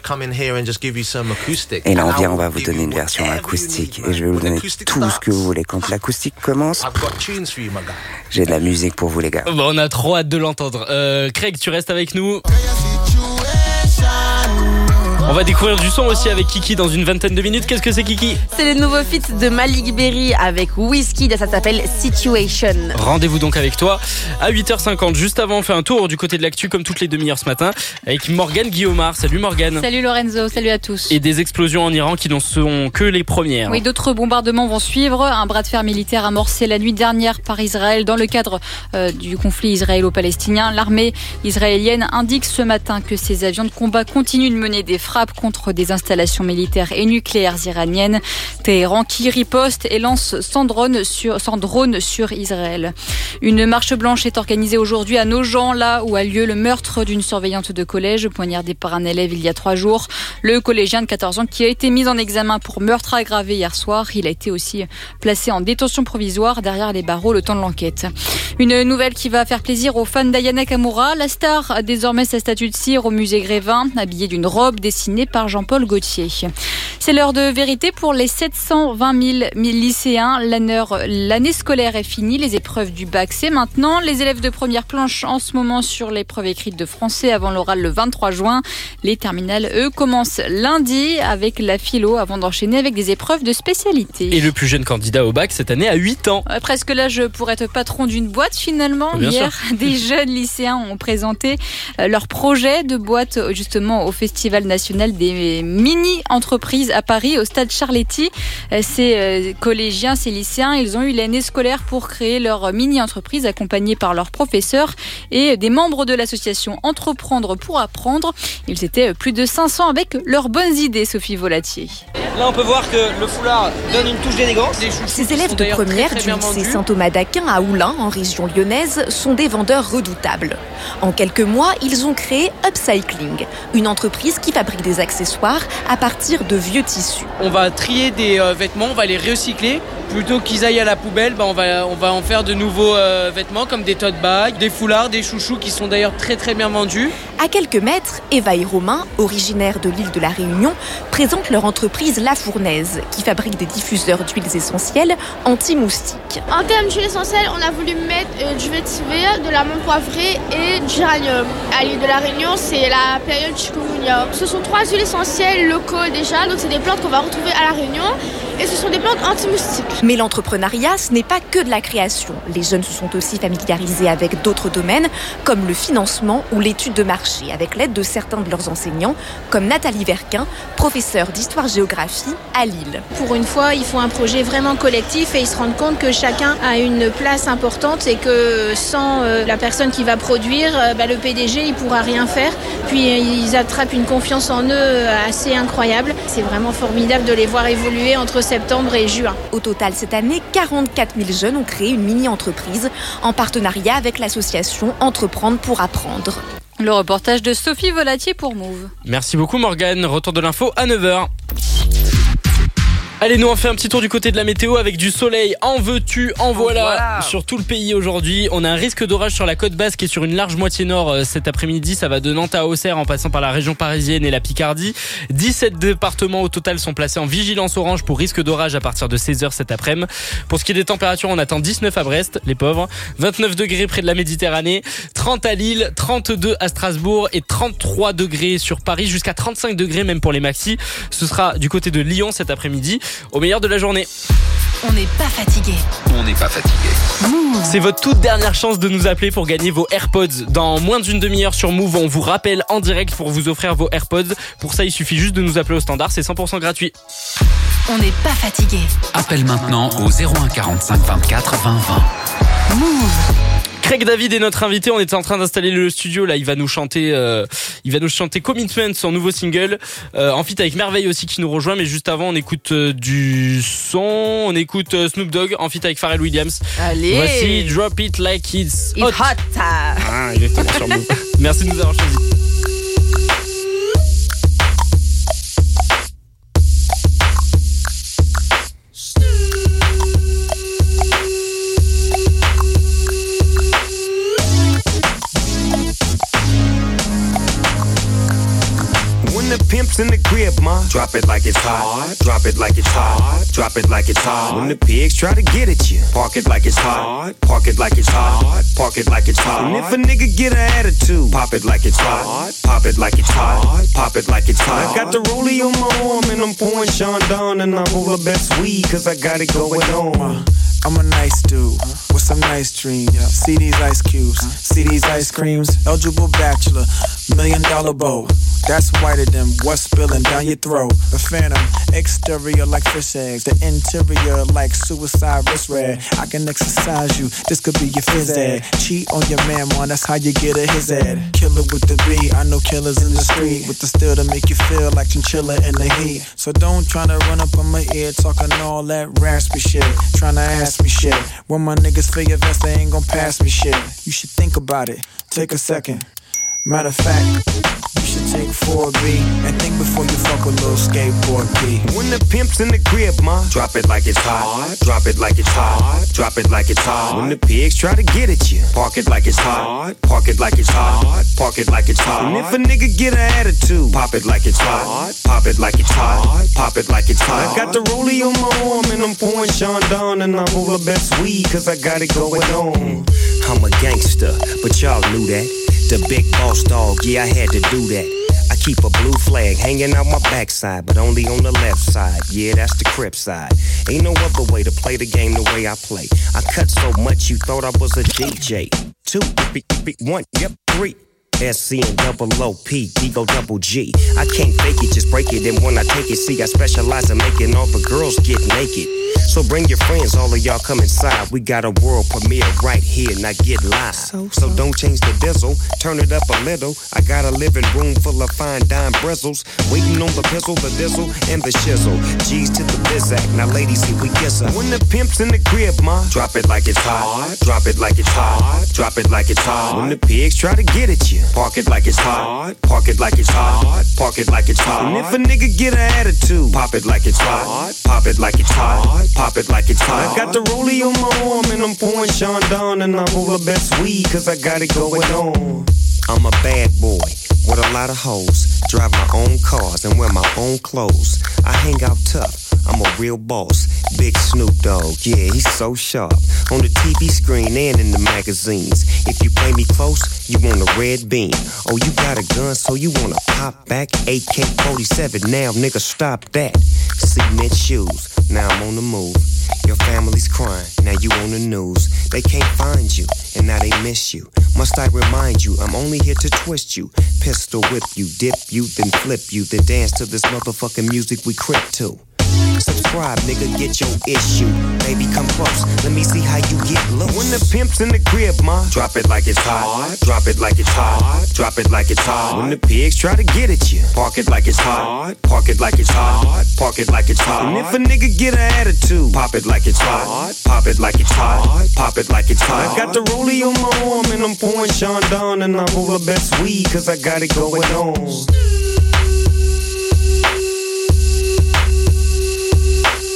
Et là, on vient, on va vous donner une version acoustique et je vais vous donner tout ce que vous voulez. Quand l'acoustique commence, j'ai de la musique pour vous, les gars. Bon, on a trop hâte de l'entendre. Euh, Craig, tu restes avec nous. On va découvrir du son aussi avec Kiki dans une vingtaine de minutes. Qu'est-ce que c'est, Kiki? C'est le nouveau feat de Malik Berry avec Wizkid, ça s'appelle Situation. Rendez-vous donc avec toi à huit heures cinquante. Juste avant, on fait un tour du côté de l'actu comme toutes les demi-heures ce matin avec Morgane Guillaumard. Salut Morgane. Salut Lorenzo, salut à tous. Et des explosions en Iran qui n'en sont que les premières. Oui, d'autres bombardements vont suivre. Un bras de fer militaire amorcé la nuit dernière par Israël dans le cadre euh, du conflit israélo-palestinien. L'armée israélienne indique ce matin que ses avions de combat continuent de mener des frappes contre des installations militaires et nucléaires iraniennes. Téhéran qui riposte et lance sans drone sur, sans drone sur Israël. Une marche blanche est organisée aujourd'hui à Nogent, là où a lieu le meurtre d'une surveillante de collège poignardée par un élève il y a trois jours. Le collégien de quatorze ans qui a été mis en examen pour meurtre aggravé hier soir. Il a été aussi placé en détention provisoire derrière les barreaux le temps de l'enquête. Une nouvelle qui va faire plaisir aux fans d'Aya Nakamura. La star a désormais sa statue de cire au musée Grévin, habillée d'une robe dessinée par Jean-Paul Gaultier. C'est l'heure de vérité pour les sept cent vingt mille lycéens. L'année scolaire est finie, les épreuves du bac c'est maintenant. Les élèves de première planche en ce moment sur l'épreuve écrite de français avant l'oral le vingt-trois juin. Les terminales, eux, commencent lundi avec la philo avant d'enchaîner avec des épreuves de spécialité. Et le plus jeune candidat au bac cette année a huit ans. Ouais, presque l'âge pour être patron d'une boîte finalement. Bien Hier, sûr. des jeunes lycéens ont présenté leur projet de boîte justement au Festival national des mini-entreprises à Paris, au stade Charletti. Ces collégiens, ces lycéens, ils ont eu l'année scolaire pour créer leur mini-entreprise accompagnés par leurs professeurs et des membres de l'association Entreprendre pour apprendre. Ils étaient plus de cinq cents avec leurs bonnes idées, Sophie Volatier. Là, on peut voir que le foulard donne une touche d'élégance. Ces élèves de première du lycée Saint-Thomas d'Aquin à Oulin, en région lyonnaise, sont des vendeurs redoutables. En quelques mois, ils ont créé Upcycling, une entreprise qui fabrique des accessoires à partir de vieux tissus. On va trier des euh, vêtements, on va les recycler. Plutôt qu'ils aillent à la poubelle, bah on, va, on va en faire de nouveaux euh, vêtements comme des tote bags, des foulards, des chouchous qui sont d'ailleurs très très bien vendus. À quelques mètres, Eva et Romain, originaires de l'île de la Réunion, présentent leur entreprise La Fournaise, qui fabrique des diffuseurs d'huiles essentielles anti-moustiques. En termes d'huile essentielle, on a voulu mettre euh, du vétiver, de la menthe poivrée et du géranium. À l'île de la Réunion, c'est la période chikungunya. Ce sont trois huiles essentielles locaux déjà, donc c'est des plantes qu'on va retrouver à la Réunion et ce sont des plantes anti-moustiques. Mais l'entrepreneuriat, ce n'est pas que de la création. Les jeunes se sont aussi familiarisés avec d'autres domaines, comme le financement ou l'étude de marché, avec l'aide de certains de leurs enseignants, comme Nathalie Verquin, professeure d'histoire-géographie à Lille. Pour une fois, il faut un projet vraiment collectif et ils se rendent compte que chacun a une place importante et que sans euh, la personne qui va produire, euh, bah, le P D G, il ne pourra rien faire. Puis euh, ils attrapent une confiance en eux euh, assez incroyable. C'est vraiment formidable de les voir évoluer entre septembre et juin. Au total, cette année, quarante-quatre mille jeunes ont créé une mini-entreprise en partenariat avec l'association Entreprendre pour apprendre. Le reportage de Sophie Volatier pour Move. Merci beaucoup Morgane. Retour de l'info à neuf heures. Allez, nous on fait un petit tour du côté de la météo avec du soleil. En veux-tu, en voilà, voilà. Sur tout le pays aujourd'hui. On a un risque d'orage sur la côte basque et sur une large moitié nord euh, cet après-midi. Ça va de Nantes à Auxerre en passant par la région parisienne et la Picardie. dix-sept départements au total sont placés en vigilance orange pour risque d'orage à partir de seize heures cet après-midi. Pour ce qui est des températures, on attend dix-neuf à Brest, les pauvres, vingt-neuf degrés près de la Méditerranée, trente à Lille, trente-deux à Strasbourg et trente-trois degrés sur Paris, jusqu'à trente-cinq degrés même pour les maxis. Ce sera du côté de Lyon cet après-midi. Au meilleur de la journée. On n'est pas fatigué. On n'est pas fatigué. Move. C'est votre toute dernière chance de nous appeler pour gagner vos AirPods. Dans moins d'une demi-heure sur Move, on vous rappelle en direct pour vous offrir vos AirPods. Pour ça, il suffit juste de nous appeler au standard, c'est cent pour cent gratuit. On n'est pas fatigué. Appelle maintenant au zéro un quarante-cinq vingt-quatre vingt vingt. Move. Craig David est notre invité. On était en train d'installer le studio. Là, il va nous chanter, euh, il va nous chanter Commitment, son nouveau single. Euh, en feat avec Merveille aussi qui nous rejoint. Mais juste avant, on écoute euh, du son. On écoute euh, Snoop Dogg en feat avec Pharrell Williams. Allez. Voici Drop It Like It's It's Hot. hot. Ah, exactement sur Move. Merci de nous avoir choisis. The pimp's in the crib, ma. Drop it like it's hot. Drop it like it's hot. Drop it like it's hot. When the pigs try to get at you, park it like it's hot. Park it like it's hot. Park it like it's hot. And if a nigga get an attitude, pop it like it's hot. Pop it like it's hot. Pop it like it's hot. I got the rollie on my arm and I'm pouring Sean Don and I roll the best weed cause I got it going on. I'm a nice dude with some nice dreams. See these ice cubes, see these ice creams. Eligible bachelor, million dollar bow. That's whiter than what's spilling down your throat. The phantom, exterior like fish eggs. The interior like suicide wrist red. I can exercise you, this could be your phys ed. Cheat on your man, man, that's how you get a his ed. Killer with the B, I know killers in the street. With the steel to make you feel like chinchilla in the heat. So don't tryna run up on my ear talking all that raspy shit. Tryna ask me shit. When my niggas feel your vest, they ain't gon' pass me shit. You should think about it, take a second. Matter of fact, you should take four B and think before you fuck with little skateboard P. When the pimp's in the crib, ma, drop it like it's hot. Drop it like it's hot. Drop it like it's hot. When the pigs try to get at you, park it like it's hot. Park it like it's hot. Park it like it's hot. And if a nigga get an attitude, pop it like it's hot. Pop it like it's hot. Pop it like it's hot. I got the rollie on my arm and I'm pouring Sean Don and I roll the best weed cause I got it going on. I'm a gangster, but y'all knew that. The big boss dog, yeah, I had to do that. I keep a blue flag hanging out my backside, but only on the left side. Yeah, that's the Crip side. Ain't no other way to play the game the way I play. I cut so much you thought I was a D J. Two, one, yep, three. S C and double O P, D-Go double G. I can't fake it, just break it. And when I take it, see, I specialize in making all the girls get naked. So bring your friends, all of y'all come inside. We got a world premiere right here, now get live. So, so. so don't change the diesel, turn it up a little. I got a living room full of fine dime bristles. Waiting on the pistol, the diesel, and the shizzle. G's to the bizac, now ladies, here we kiss her. When the pimp's in the crib, ma, drop it like it's hot. Drop it like it's hot. Drop it like it's hot. When the pigs try to get at you, park it like it's hot. Park it like it's hot. Park it like it's hot. And if a nigga get an attitude, pop it like it's hot. Pop it like it's hot. Pop it like it's hot. I got the rollie on my arm and I'm pouring Sean Don and I roll the best weed cause I got it going on. I'm a bad boy with a lot of hoes. Drive my own cars and wear my own clothes. I hang out tough. I'm a real boss. Big Snoop Dogg, yeah, he's so sharp. On the T V screen and in the magazines. If you play me close, you want a red beam. Oh, you got a gun, so you wanna pop back? A K forty-seven, now nigga, stop that. Cement shoes, now I'm on the move. Your family's crying, now you on the news. They can't find you, and now they miss you. Must I remind you, I'm only here to twist you. Pistol whip you, dip you, then flip you. Then dance to this motherfucking music we crip to. Subscribe, nigga, get your issue. Baby, come close, let me see how you get loose. When the pimp's in the crib, ma, drop it like it's hot. Drop it like it's hot. Drop it like it's hot. When the pigs try to get at you, park it like it's hot. Park it like it's hot. Park it like it's hot. And if a nigga get an attitude, pop it like it's hot. Pop it like it's hot. Pop it like it's hot. I got the rollie on my arm and I'm pouring Sean Don and I roll the best weed cause I got it going on.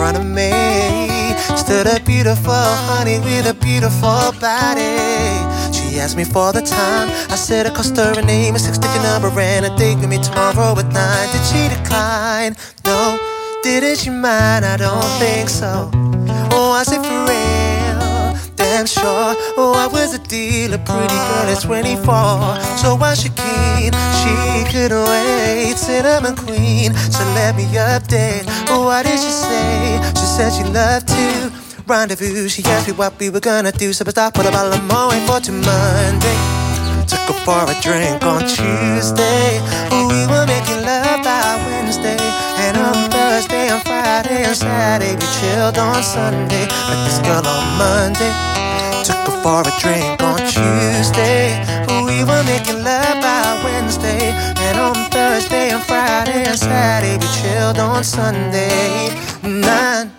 front of me stood a beautiful honey with a beautiful body. She asked me for the time. I said I cost her a name, a six-digit number, and a date with me tomorrow at nine. Did she decline? No. Didn't she mind? I don't think so. Oh, I said for real, damn sure. Oh, I was a dealer, pretty girl at twenty-four. So why she keen? She couldn't wait, cinnamon queen. So let me update. Oh, what did she say? She said she loved to rendezvous. She asked me what we were gonna do. So I stopped with a bottle of Moe for to Monday. Took her for a drink on Tuesday. We were making love by Wednesday. And on Thursday and Friday and Saturday we chilled on Sunday. Met this girl on Monday. Took her for a drink on Tuesday. We were making love by Wednesday. And on Thursday and Friday and Saturday we chilled on Sunday. Nine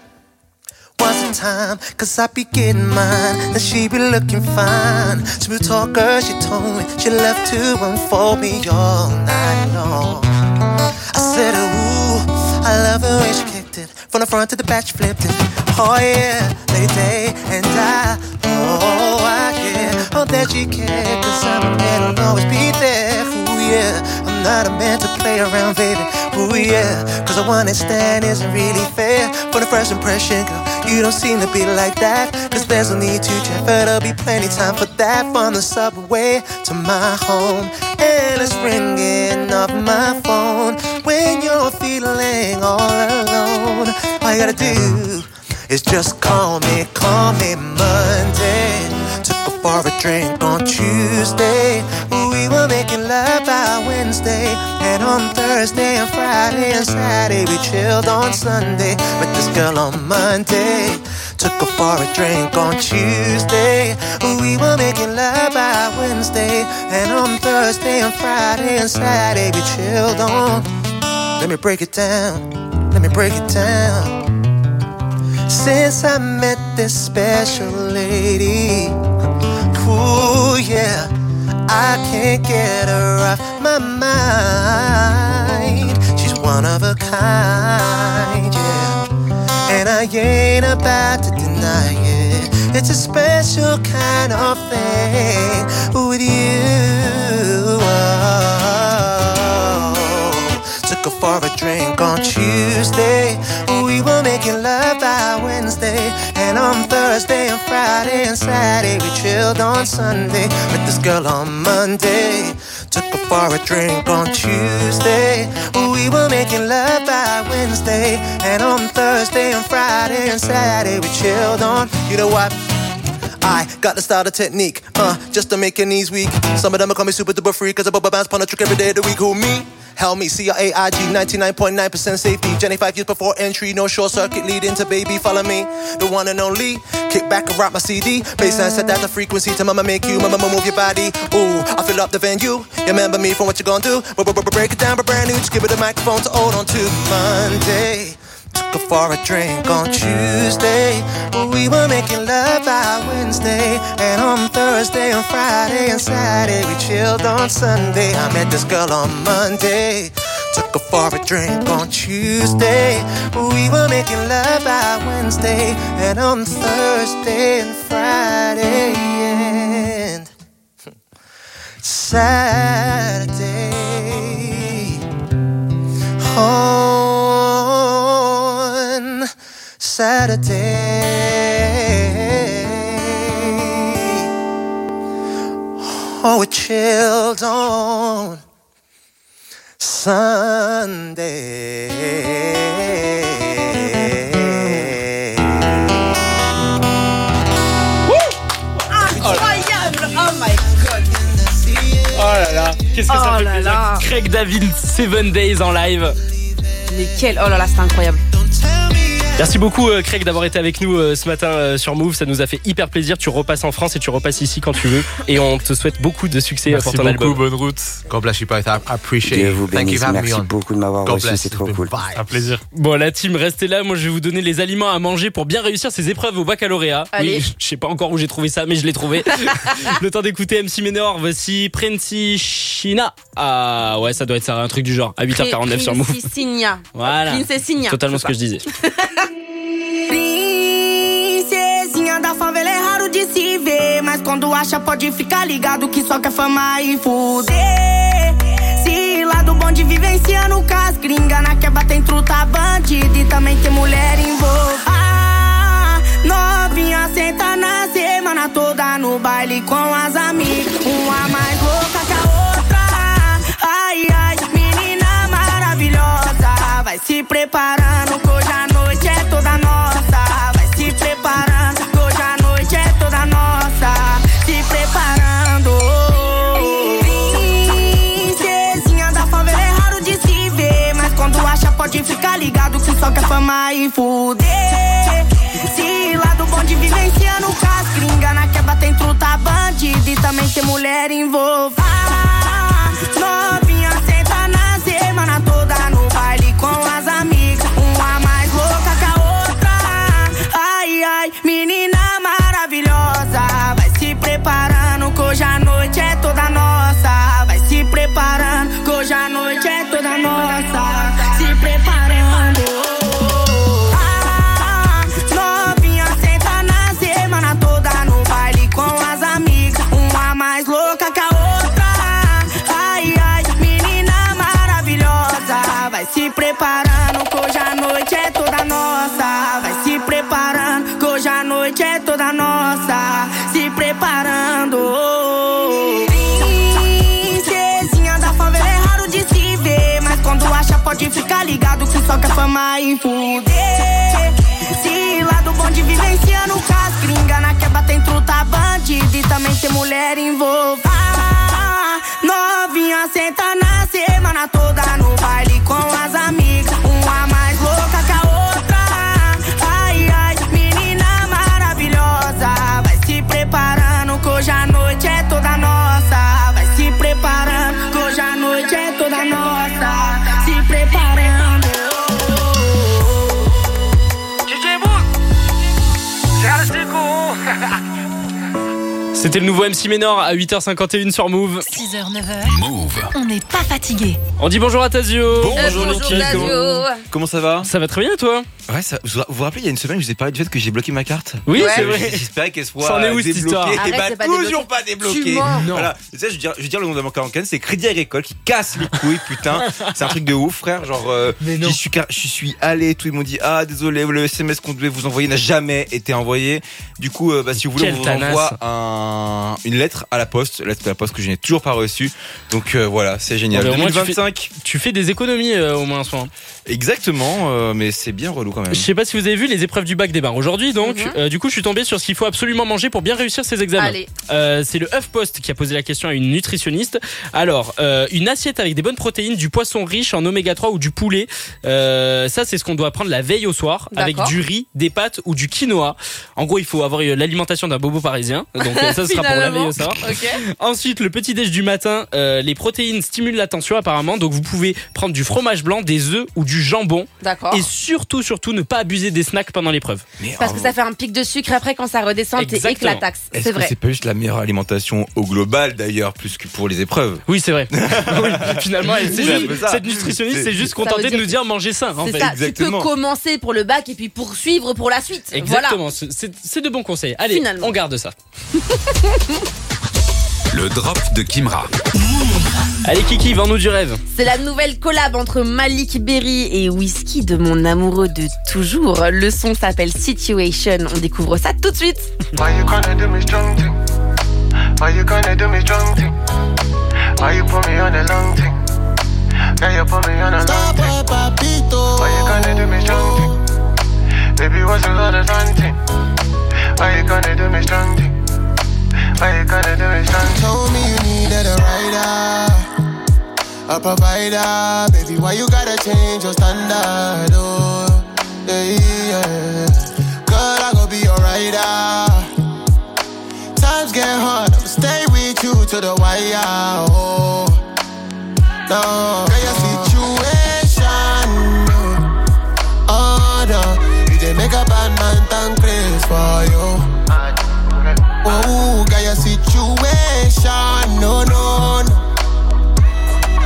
was the time, cause I be getting mine, and she be looking fine. Smooth talker, she told me she loved to unfold me all night long. I said, ooh, I love the way she kicked it, from the front to the back she flipped it. Oh yeah, lady, and I, oh I yeah, oh that she cared, cause I'm a man who'll always be there. Ooh yeah, I'm not a man to play around, baby. Ooh yeah, cause the one that stand isn't really fair. For the first impression, girl, you don't seem to be like that. Cause there's no need to check, but there'll be plenty time for that. From the subway to my home, and it's ringing off my phone. When you're feeling all alone, all you gotta do is just call me, call me Monday. Took her for a drink on Tuesday. We were making love by Wednesday. And on Thursday and Friday and Saturday we chilled on Sunday. Met this girl on Monday. Took her for a drink on Tuesday. We were making love by Wednesday. And on Thursday and Friday and Saturday we chilled on. Let me break it down, let me break it down. Since I met this special lady, ooh yeah, I can't get her off my mind. She's one of a kind, yeah, and I ain't about to deny it. It's a special kind of thing with you. Oh. Took her for a drink on Tuesday. We were making love by Wednesday. And on Thursday and Friday and Saturday we chilled on Sunday. Met this girl on Monday. Took her for a drink on Tuesday. We were making love by Wednesday. And on Thursday and Friday and Saturday we chilled on. You know what? I got the style, the technique, uh, just to make your knees weak. Some of them will call me super duper free, cause I bubble bounce upon a trick every day of the week. Who me? Hell me, C R A I G, ninety-nine point nine percent safety. Jenny five years before entry, no short circuit lead into baby, follow me. The one and only, kick back and rock my C D. Baseline set that the frequency to mama make you, mama move your body. Ooh, I fill up the venue, you remember me from what you gonna do. Break it down, but brand new, just give it a microphone to hold on to. Monday. Took her for a drink on Tuesday. We were making love by Wednesday. And on Thursday and Friday and Saturday we chilled on Sunday. I met this girl on Monday. Took her for a drink on Tuesday. We were making love by Wednesday. And on Thursday and Friday and Saturday. Oh, Saturday, oh, we chilled on Sunday. Incroyable! Oh my god! Oh là là, qu'est-ce que Oh ça fait là plaisir. là. Craig David, Seven Days en live. Mais quel... Oh là là, c'est incroyable. Merci beaucoup euh, Craig d'avoir été avec nous euh, ce matin euh, sur Move, ça nous a fait hyper plaisir. Tu repasses en France et tu repasses ici quand tu veux. Et on te souhaite beaucoup de succès Merci pour ton beaucoup, album. bonne route. God bless you both. I appreciate Dieu you. vous Thank you bénisse. for having me Merci on. beaucoup de m'avoir God reçu, bless. c'est trop cool. Un plaisir. Bon la team, restez là, moi je vais vous donner les aliments à manger pour bien réussir ces épreuves au baccalauréat. Allez. Oui, je sais pas encore où j'ai trouvé ça, mais je l'ai trouvé. Le temps d'écouter M C Menor, voici Princy China. Ah ouais, ça doit être ça, un truc du genre, à huit heures quarante-neuf sur Move. Princessinha. Voilà. Princessinha. Totalement Je ce que sais je disais. Princesinha da favela é raro de se ver, mas quando acha pode ficar ligado que só quer fama e fuder. Se lá do bonde vivenciando com as gringas, na quebra tem truta bandida e também tem mulher envolvida. Ah, novinha senta na semana toda no baile com as amigas, uma mais louca que a outra. Ai, ai, menina maravilhosa, vai se preparando que hoje a noite é toda nossa. Vai se preparando que hoje a noite é toda nossa. Se preparando. Princesinha da favela é raro de se ver, mas quando acha pode ficar ligado que só quer fama e fuder. Se lá do bonde vivenciando com as gringas, na quebra tem truta bandida e também tem mulher envolvida. Novinha senta na semana toda no baile com as amigas, uma mais louca que a outra. Ai, ai, menina maravilhosa, vai se preparando que hoje a noite é toda nossa. Vai se preparando que hoje a noite é toda nossa. Se preparando. Ah, novinha senta na semana toda no baile com as amigas, uma mais louca que a outra. Ai, ai, menina maravilhosa, vai se preparando que hoje a noite é toda nossa. Vai se preparando que hoje a noite é toda nossa. Se preparando. Princesinha da favela é raro de se ver, mas quando acha pode ficar ligado que só quer fama e fuder. Se lá do bonde vivenciando com as gringas, na quebra tem truta bandida e também tem mulher envolvida. Novinha senta na semana toda no baile com as amigas, uma mais louca que a outra. Ai, ai, menina maravilhosa, vai se preparando que hoje a noite é toda nossa. Vai se preparando que hoje a noite é toda nossa. Se preparando. D J Mood, zéro cinco um. C'était le nouveau M C Ménor à huit heures cinquante et une sur Move. six heures neuf heures. Move. On n'est pas fatigué. On dit bonjour à Tazio. Bonjour, bonjour Niki. Comment, comment ça va? Ça va très bien, toi? Ouais, ça, vous vous vous rappelez, il y a une semaine, je vous ai parlé du fait que j'ai bloqué ma carte. Oui, ouais, c'est vrai. J'espérais qu'elle soit ça en est où, cette histoire? débloquée. Et Arrête, bah, pas toujours débloqué. pas débloquée. Tu mens. Voilà. Tu sais, je veux dire, je veux dire le nom de mon quarantaine, c'est Crédit Agricole qui casse les couilles, putain. C'est un truc de ouf, frère. Genre, euh, j'y suis, j'y suis allé, tout. Ils m'ont dit, ah, désolé, le S M S qu'on devait vous envoyer n'a jamais été envoyé. Du coup, euh, bah, si vous voulez, Quelle on vous tanasse. envoie un, une lettre à la poste, lettre à la poste que je n'ai toujours pas reçue. Donc euh, voilà, c'est génial. Ouais, au moins, deux mille vingt-cinq. Tu fais, tu fais des économies euh, au moins en ce moment. Exactement, euh, mais c'est bien relou quand même. Je sais pas si vous avez vu, les épreuves du bac démarrent aujourd'hui, donc Mhm. euh, du coup je suis tombé sur ce qu'il faut absolument manger pour bien réussir ses examens. Allez. Euh, c'est le HuffPost qui a posé la question à une nutritionniste. Alors, euh, une assiette avec des bonnes protéines, du poisson riche en oméga trois ou du poulet. Euh, ça c'est ce qu'on doit prendre la veille au soir, avec D'accord. du riz, des pâtes ou du quinoa. En gros, il faut avoir euh, l'alimentation d'un bobo parisien. Donc euh, ça ce sera pour la veille au soir. Ok. Ensuite, le petit déj du matin, euh, les protéines stimulent l'attention apparemment, donc vous pouvez prendre du fromage blanc, des œufs ou du jambon. D'accord. Et surtout, surtout, ne pas abuser des snacks pendant l'épreuve. Mais Parce en- que ça fait un pic de sucre après quand ça redescend, t'es Exactement. éclataxe. Est-ce C'est que vrai. c'est pas juste la meilleure alimentation au global d'ailleurs, plus que pour les épreuves? Oui, c'est vrai. Oui, finalement, elle, c'est Oui. juste- Ça. cette nutritionniste C'est- s'est juste ça veut contentée de dire nous dire manger sain. En C'est fait. ça, tu Exactement. peux commencer pour le bac et puis poursuivre pour la suite. Exactement, c'est- c'est c'est de bons conseils. Allez, Finalement. on garde ça. Le drop de Kimra. Allez, Kiki, vends-nous du rêve. C'est la nouvelle collab entre Malik Berry et Whisky de mon amoureux de toujours. Le son s'appelle Situation. On découvre ça tout de suite. Why you gonna do me strong thing? Why you gonna do me strong thing? Why you put me on a long thing? Yeah, you put me on a long thing. Why you gonna do me strong thing? Baby, what's another fun thing? Why you gonna do me strong thing? Why you gonna do me strong thing? Told me you needed a rider, a provider. Baby, why you gotta change your standard? Oh, yeah, yeah. Girl, I gon' be your rider. Times get hard, I'ma stay with you to the wire. Oh, no, girl, your situation. Oh, no, you did make a bad man thank grace for you. Oh, got your situation, no, no, no.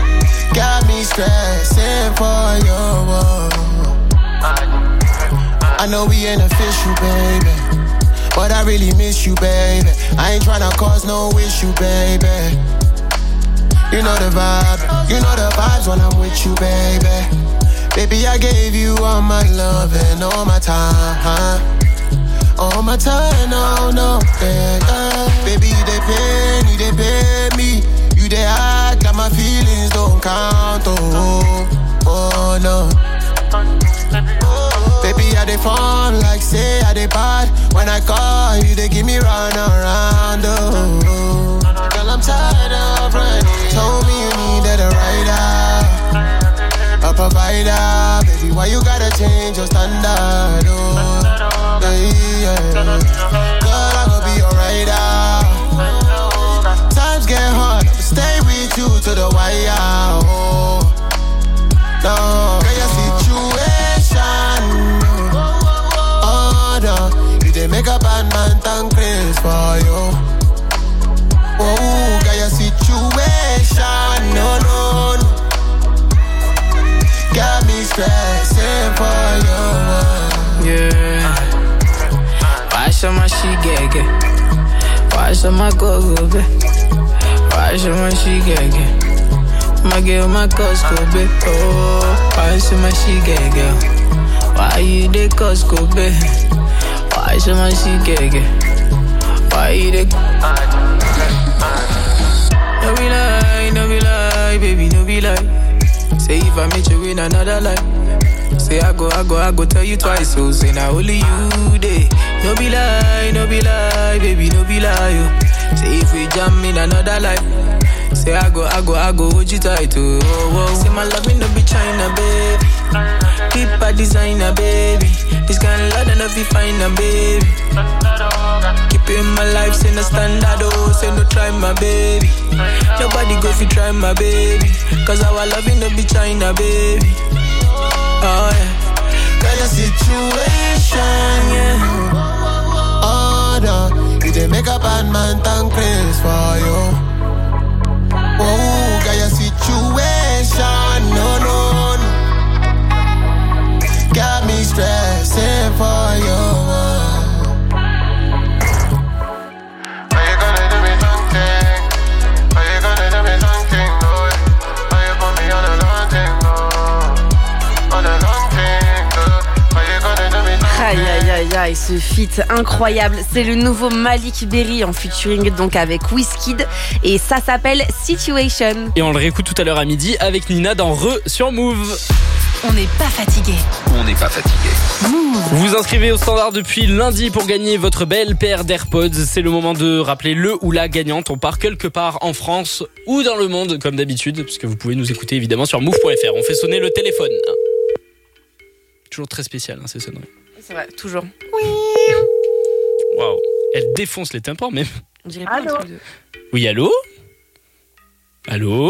Got me stressing for you. I know we ain't official, baby, but I really miss you, baby. I ain't tryna cause no issue, baby. You know the vibe, you know the vibes when I'm with you, baby. Baby, I gave you all my love and all my time, huh? All my time, no, no, yeah. Baby, you dey pay, you dey pay me. You dey act like my feelings don't count, oh, oh, no. Baby, I dey fun like say I dey bad. When I call you, they give me run around, oh. Girl, I'm tired of running. Told me you needed a rider, a provider. Baby, why you gotta change your standard, oh. Yeah, yeah. Girl, I gon' be your rider. Times get hard, I'ma stay with you to the wire, oh. No, girl, your situation, oh no. You dey make a bad man turn crazy for you. Oh, girl, your situation, no, no, no. Got me stressing for you. Yeah. Watch how my she get get. Watch how my go go be. Watch how my she get get. My girl, my Costco be. Oh, watch how my she get get. Why you dey Costco be? Watch how my she get get. Why you dey? No be lie, no be lie, baby, no be lie. Say if I meet you in another life, say I go, I go, I go tell you twice. So say now only you day. No be lie, no be lie, baby, no be lie. Yo. Say if we jam in another life, say I go, I go, I go hold you tight. Oh, oh, oh. Say my love me no be China, baby. Keep a designer, baby. This kind of love no be fine, baby. Keep in my life, say no standard, oh, say no try my baby. Nobody go if you try my baby. Cause our love no be China, baby. Oh yeah. Got a situation, yeah. Oh no, you dey make a bad man turn crazy for you. Oh, got your situation, no, no, no. Got me stressing for you. Are you gonna do me something? Are you gonna do me something, boy? Are you put me on a long thing, boy? On a long thing, girl. Are you gonna do me something? Aïe aïe aïe aïe, ce feat incroyable, c'est le nouveau Malik Berry en featuring donc avec Wizkid et ça s'appelle Situation. Et on le réécoute tout à l'heure à midi avec Nina dans Re sur Move. On n'est pas fatigué. On n'est pas fatigué. Move. Vous vous inscrivez au standard depuis lundi pour gagner votre belle paire d'AirPods. C'est le moment de rappeler le ou la gagnante. On part quelque part en France ou dans le monde comme d'habitude, puisque vous pouvez nous écouter évidemment sur move point f r. On fait sonner le téléphone. Toujours très spécial hein, ces sonneries. C'est vrai, toujours. Waouh, elle défonce les tympans même. On dirait pas un truc de... Oui, allô? Allô?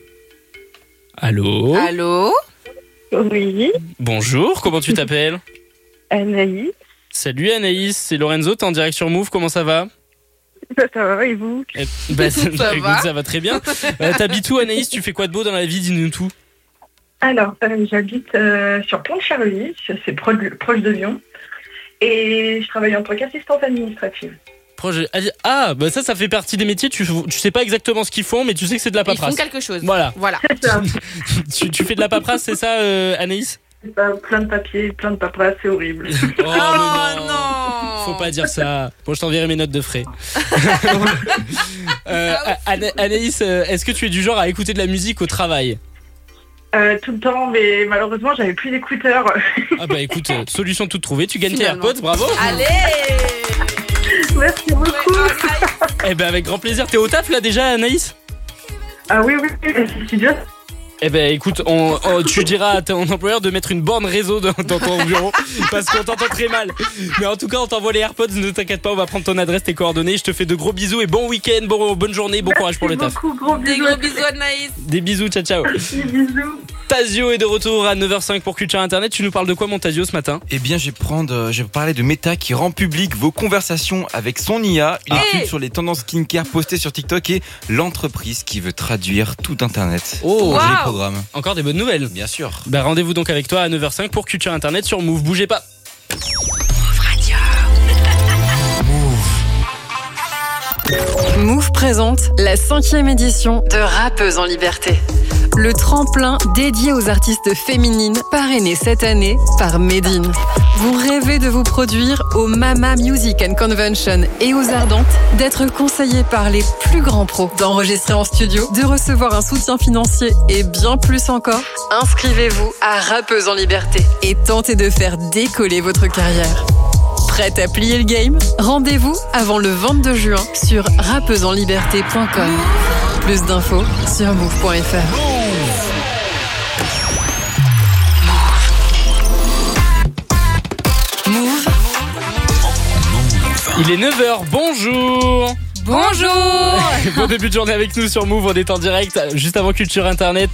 Allô? Allô? Oui. Bonjour, comment tu t'appelles? Anaïs. Salut Anaïs, c'est Lorenzo, t'es en direct sur Move, comment ça va? Ça va et vous? eh, bah, Ça écoute, va ça va très bien. euh, T'habites où Anaïs? Tu fais quoi de beau dans la vie? Dis-nous tout. Alors, euh, j'habite euh, sur Pont-de-Charly, c'est proche de, proche de Lyon. Et je travaille en tant qu'assistante administrative. Projet... Ah, bah ça, ça fait partie des métiers. Tu, tu sais pas exactement ce qu'ils font, mais tu sais que c'est de la paperasse. Ils font quelque chose. Voilà. Voilà. tu, tu fais de la paperasse, c'est ça, euh, Anaïs? C'est pas plein de papiers, plein de paperasse, c'est horrible. Oh, mais non. non Faut pas dire ça. Bon, je t'enverrai mes notes de frais. euh, Ana- Anaïs, est-ce que tu es du genre à écouter de la musique au travail? Euh, tout le temps, mais malheureusement, j'avais plus d'écouteurs. Ah bah écoute, euh, solution toute trouvée. Tu gagnes tes AirPods, bravo. Allez. Merci beaucoup. Eh ben avec grand plaisir. T'es au taf là déjà, Anaïs? Ah oui, oui, oui, je suis studio. Eh ben écoute, on, on, tu diras à ton employeur de mettre une borne réseau dans, dans ton bureau parce qu'on t'entend très mal. Mais en tout cas, on t'envoie les AirPods, ne t'inquiète pas, on va prendre ton adresse, tes coordonnées. Je te fais de gros bisous et bon week-end, bon, bonne journée, bon courage pour le taf. Beaucoup, gros Des gros bisous Anaïs. Des bisous, ciao ciao. Des bisous. Tazio est de retour à neuf heures cinq pour Culture Internet. Tu nous parles de quoi mon Tazio ce matin? Eh bien, je vais prendre, euh, je vais parler de Meta qui rend public vos conversations avec son I A, une Ah. étude sur les tendances skincare postées sur TikTok et l'entreprise qui veut traduire tout Internet. Oh, dans wow. les programmes. Encore des bonnes nouvelles. Bien sûr. Bah rendez-vous donc avec toi à neuf heures cinq pour Culture Internet sur Move. Bougez pas. Move présente la cinquième édition de Rappeuses en Liberté. Le tremplin dédié aux artistes féminines, parrainé cette année par Medine. Vous rêvez de vous produire au Mama Music and Convention et aux Ardentes, d'être conseillé par les plus grands pros, d'enregistrer en studio, de recevoir un soutien financier et bien plus encore? Inscrivez-vous à Rappeuses en Liberté et tentez de faire décoller votre carrière. Prête à plier le game? Rendez-vous avant le vingt-deux juin sur rappeuses en liberté point com. Plus d'infos sur move point f r. Move. Il est neuf heures, bonjour. Bonjour. Bon début de journée avec nous sur Move, on est en direct juste avant Culture Internet.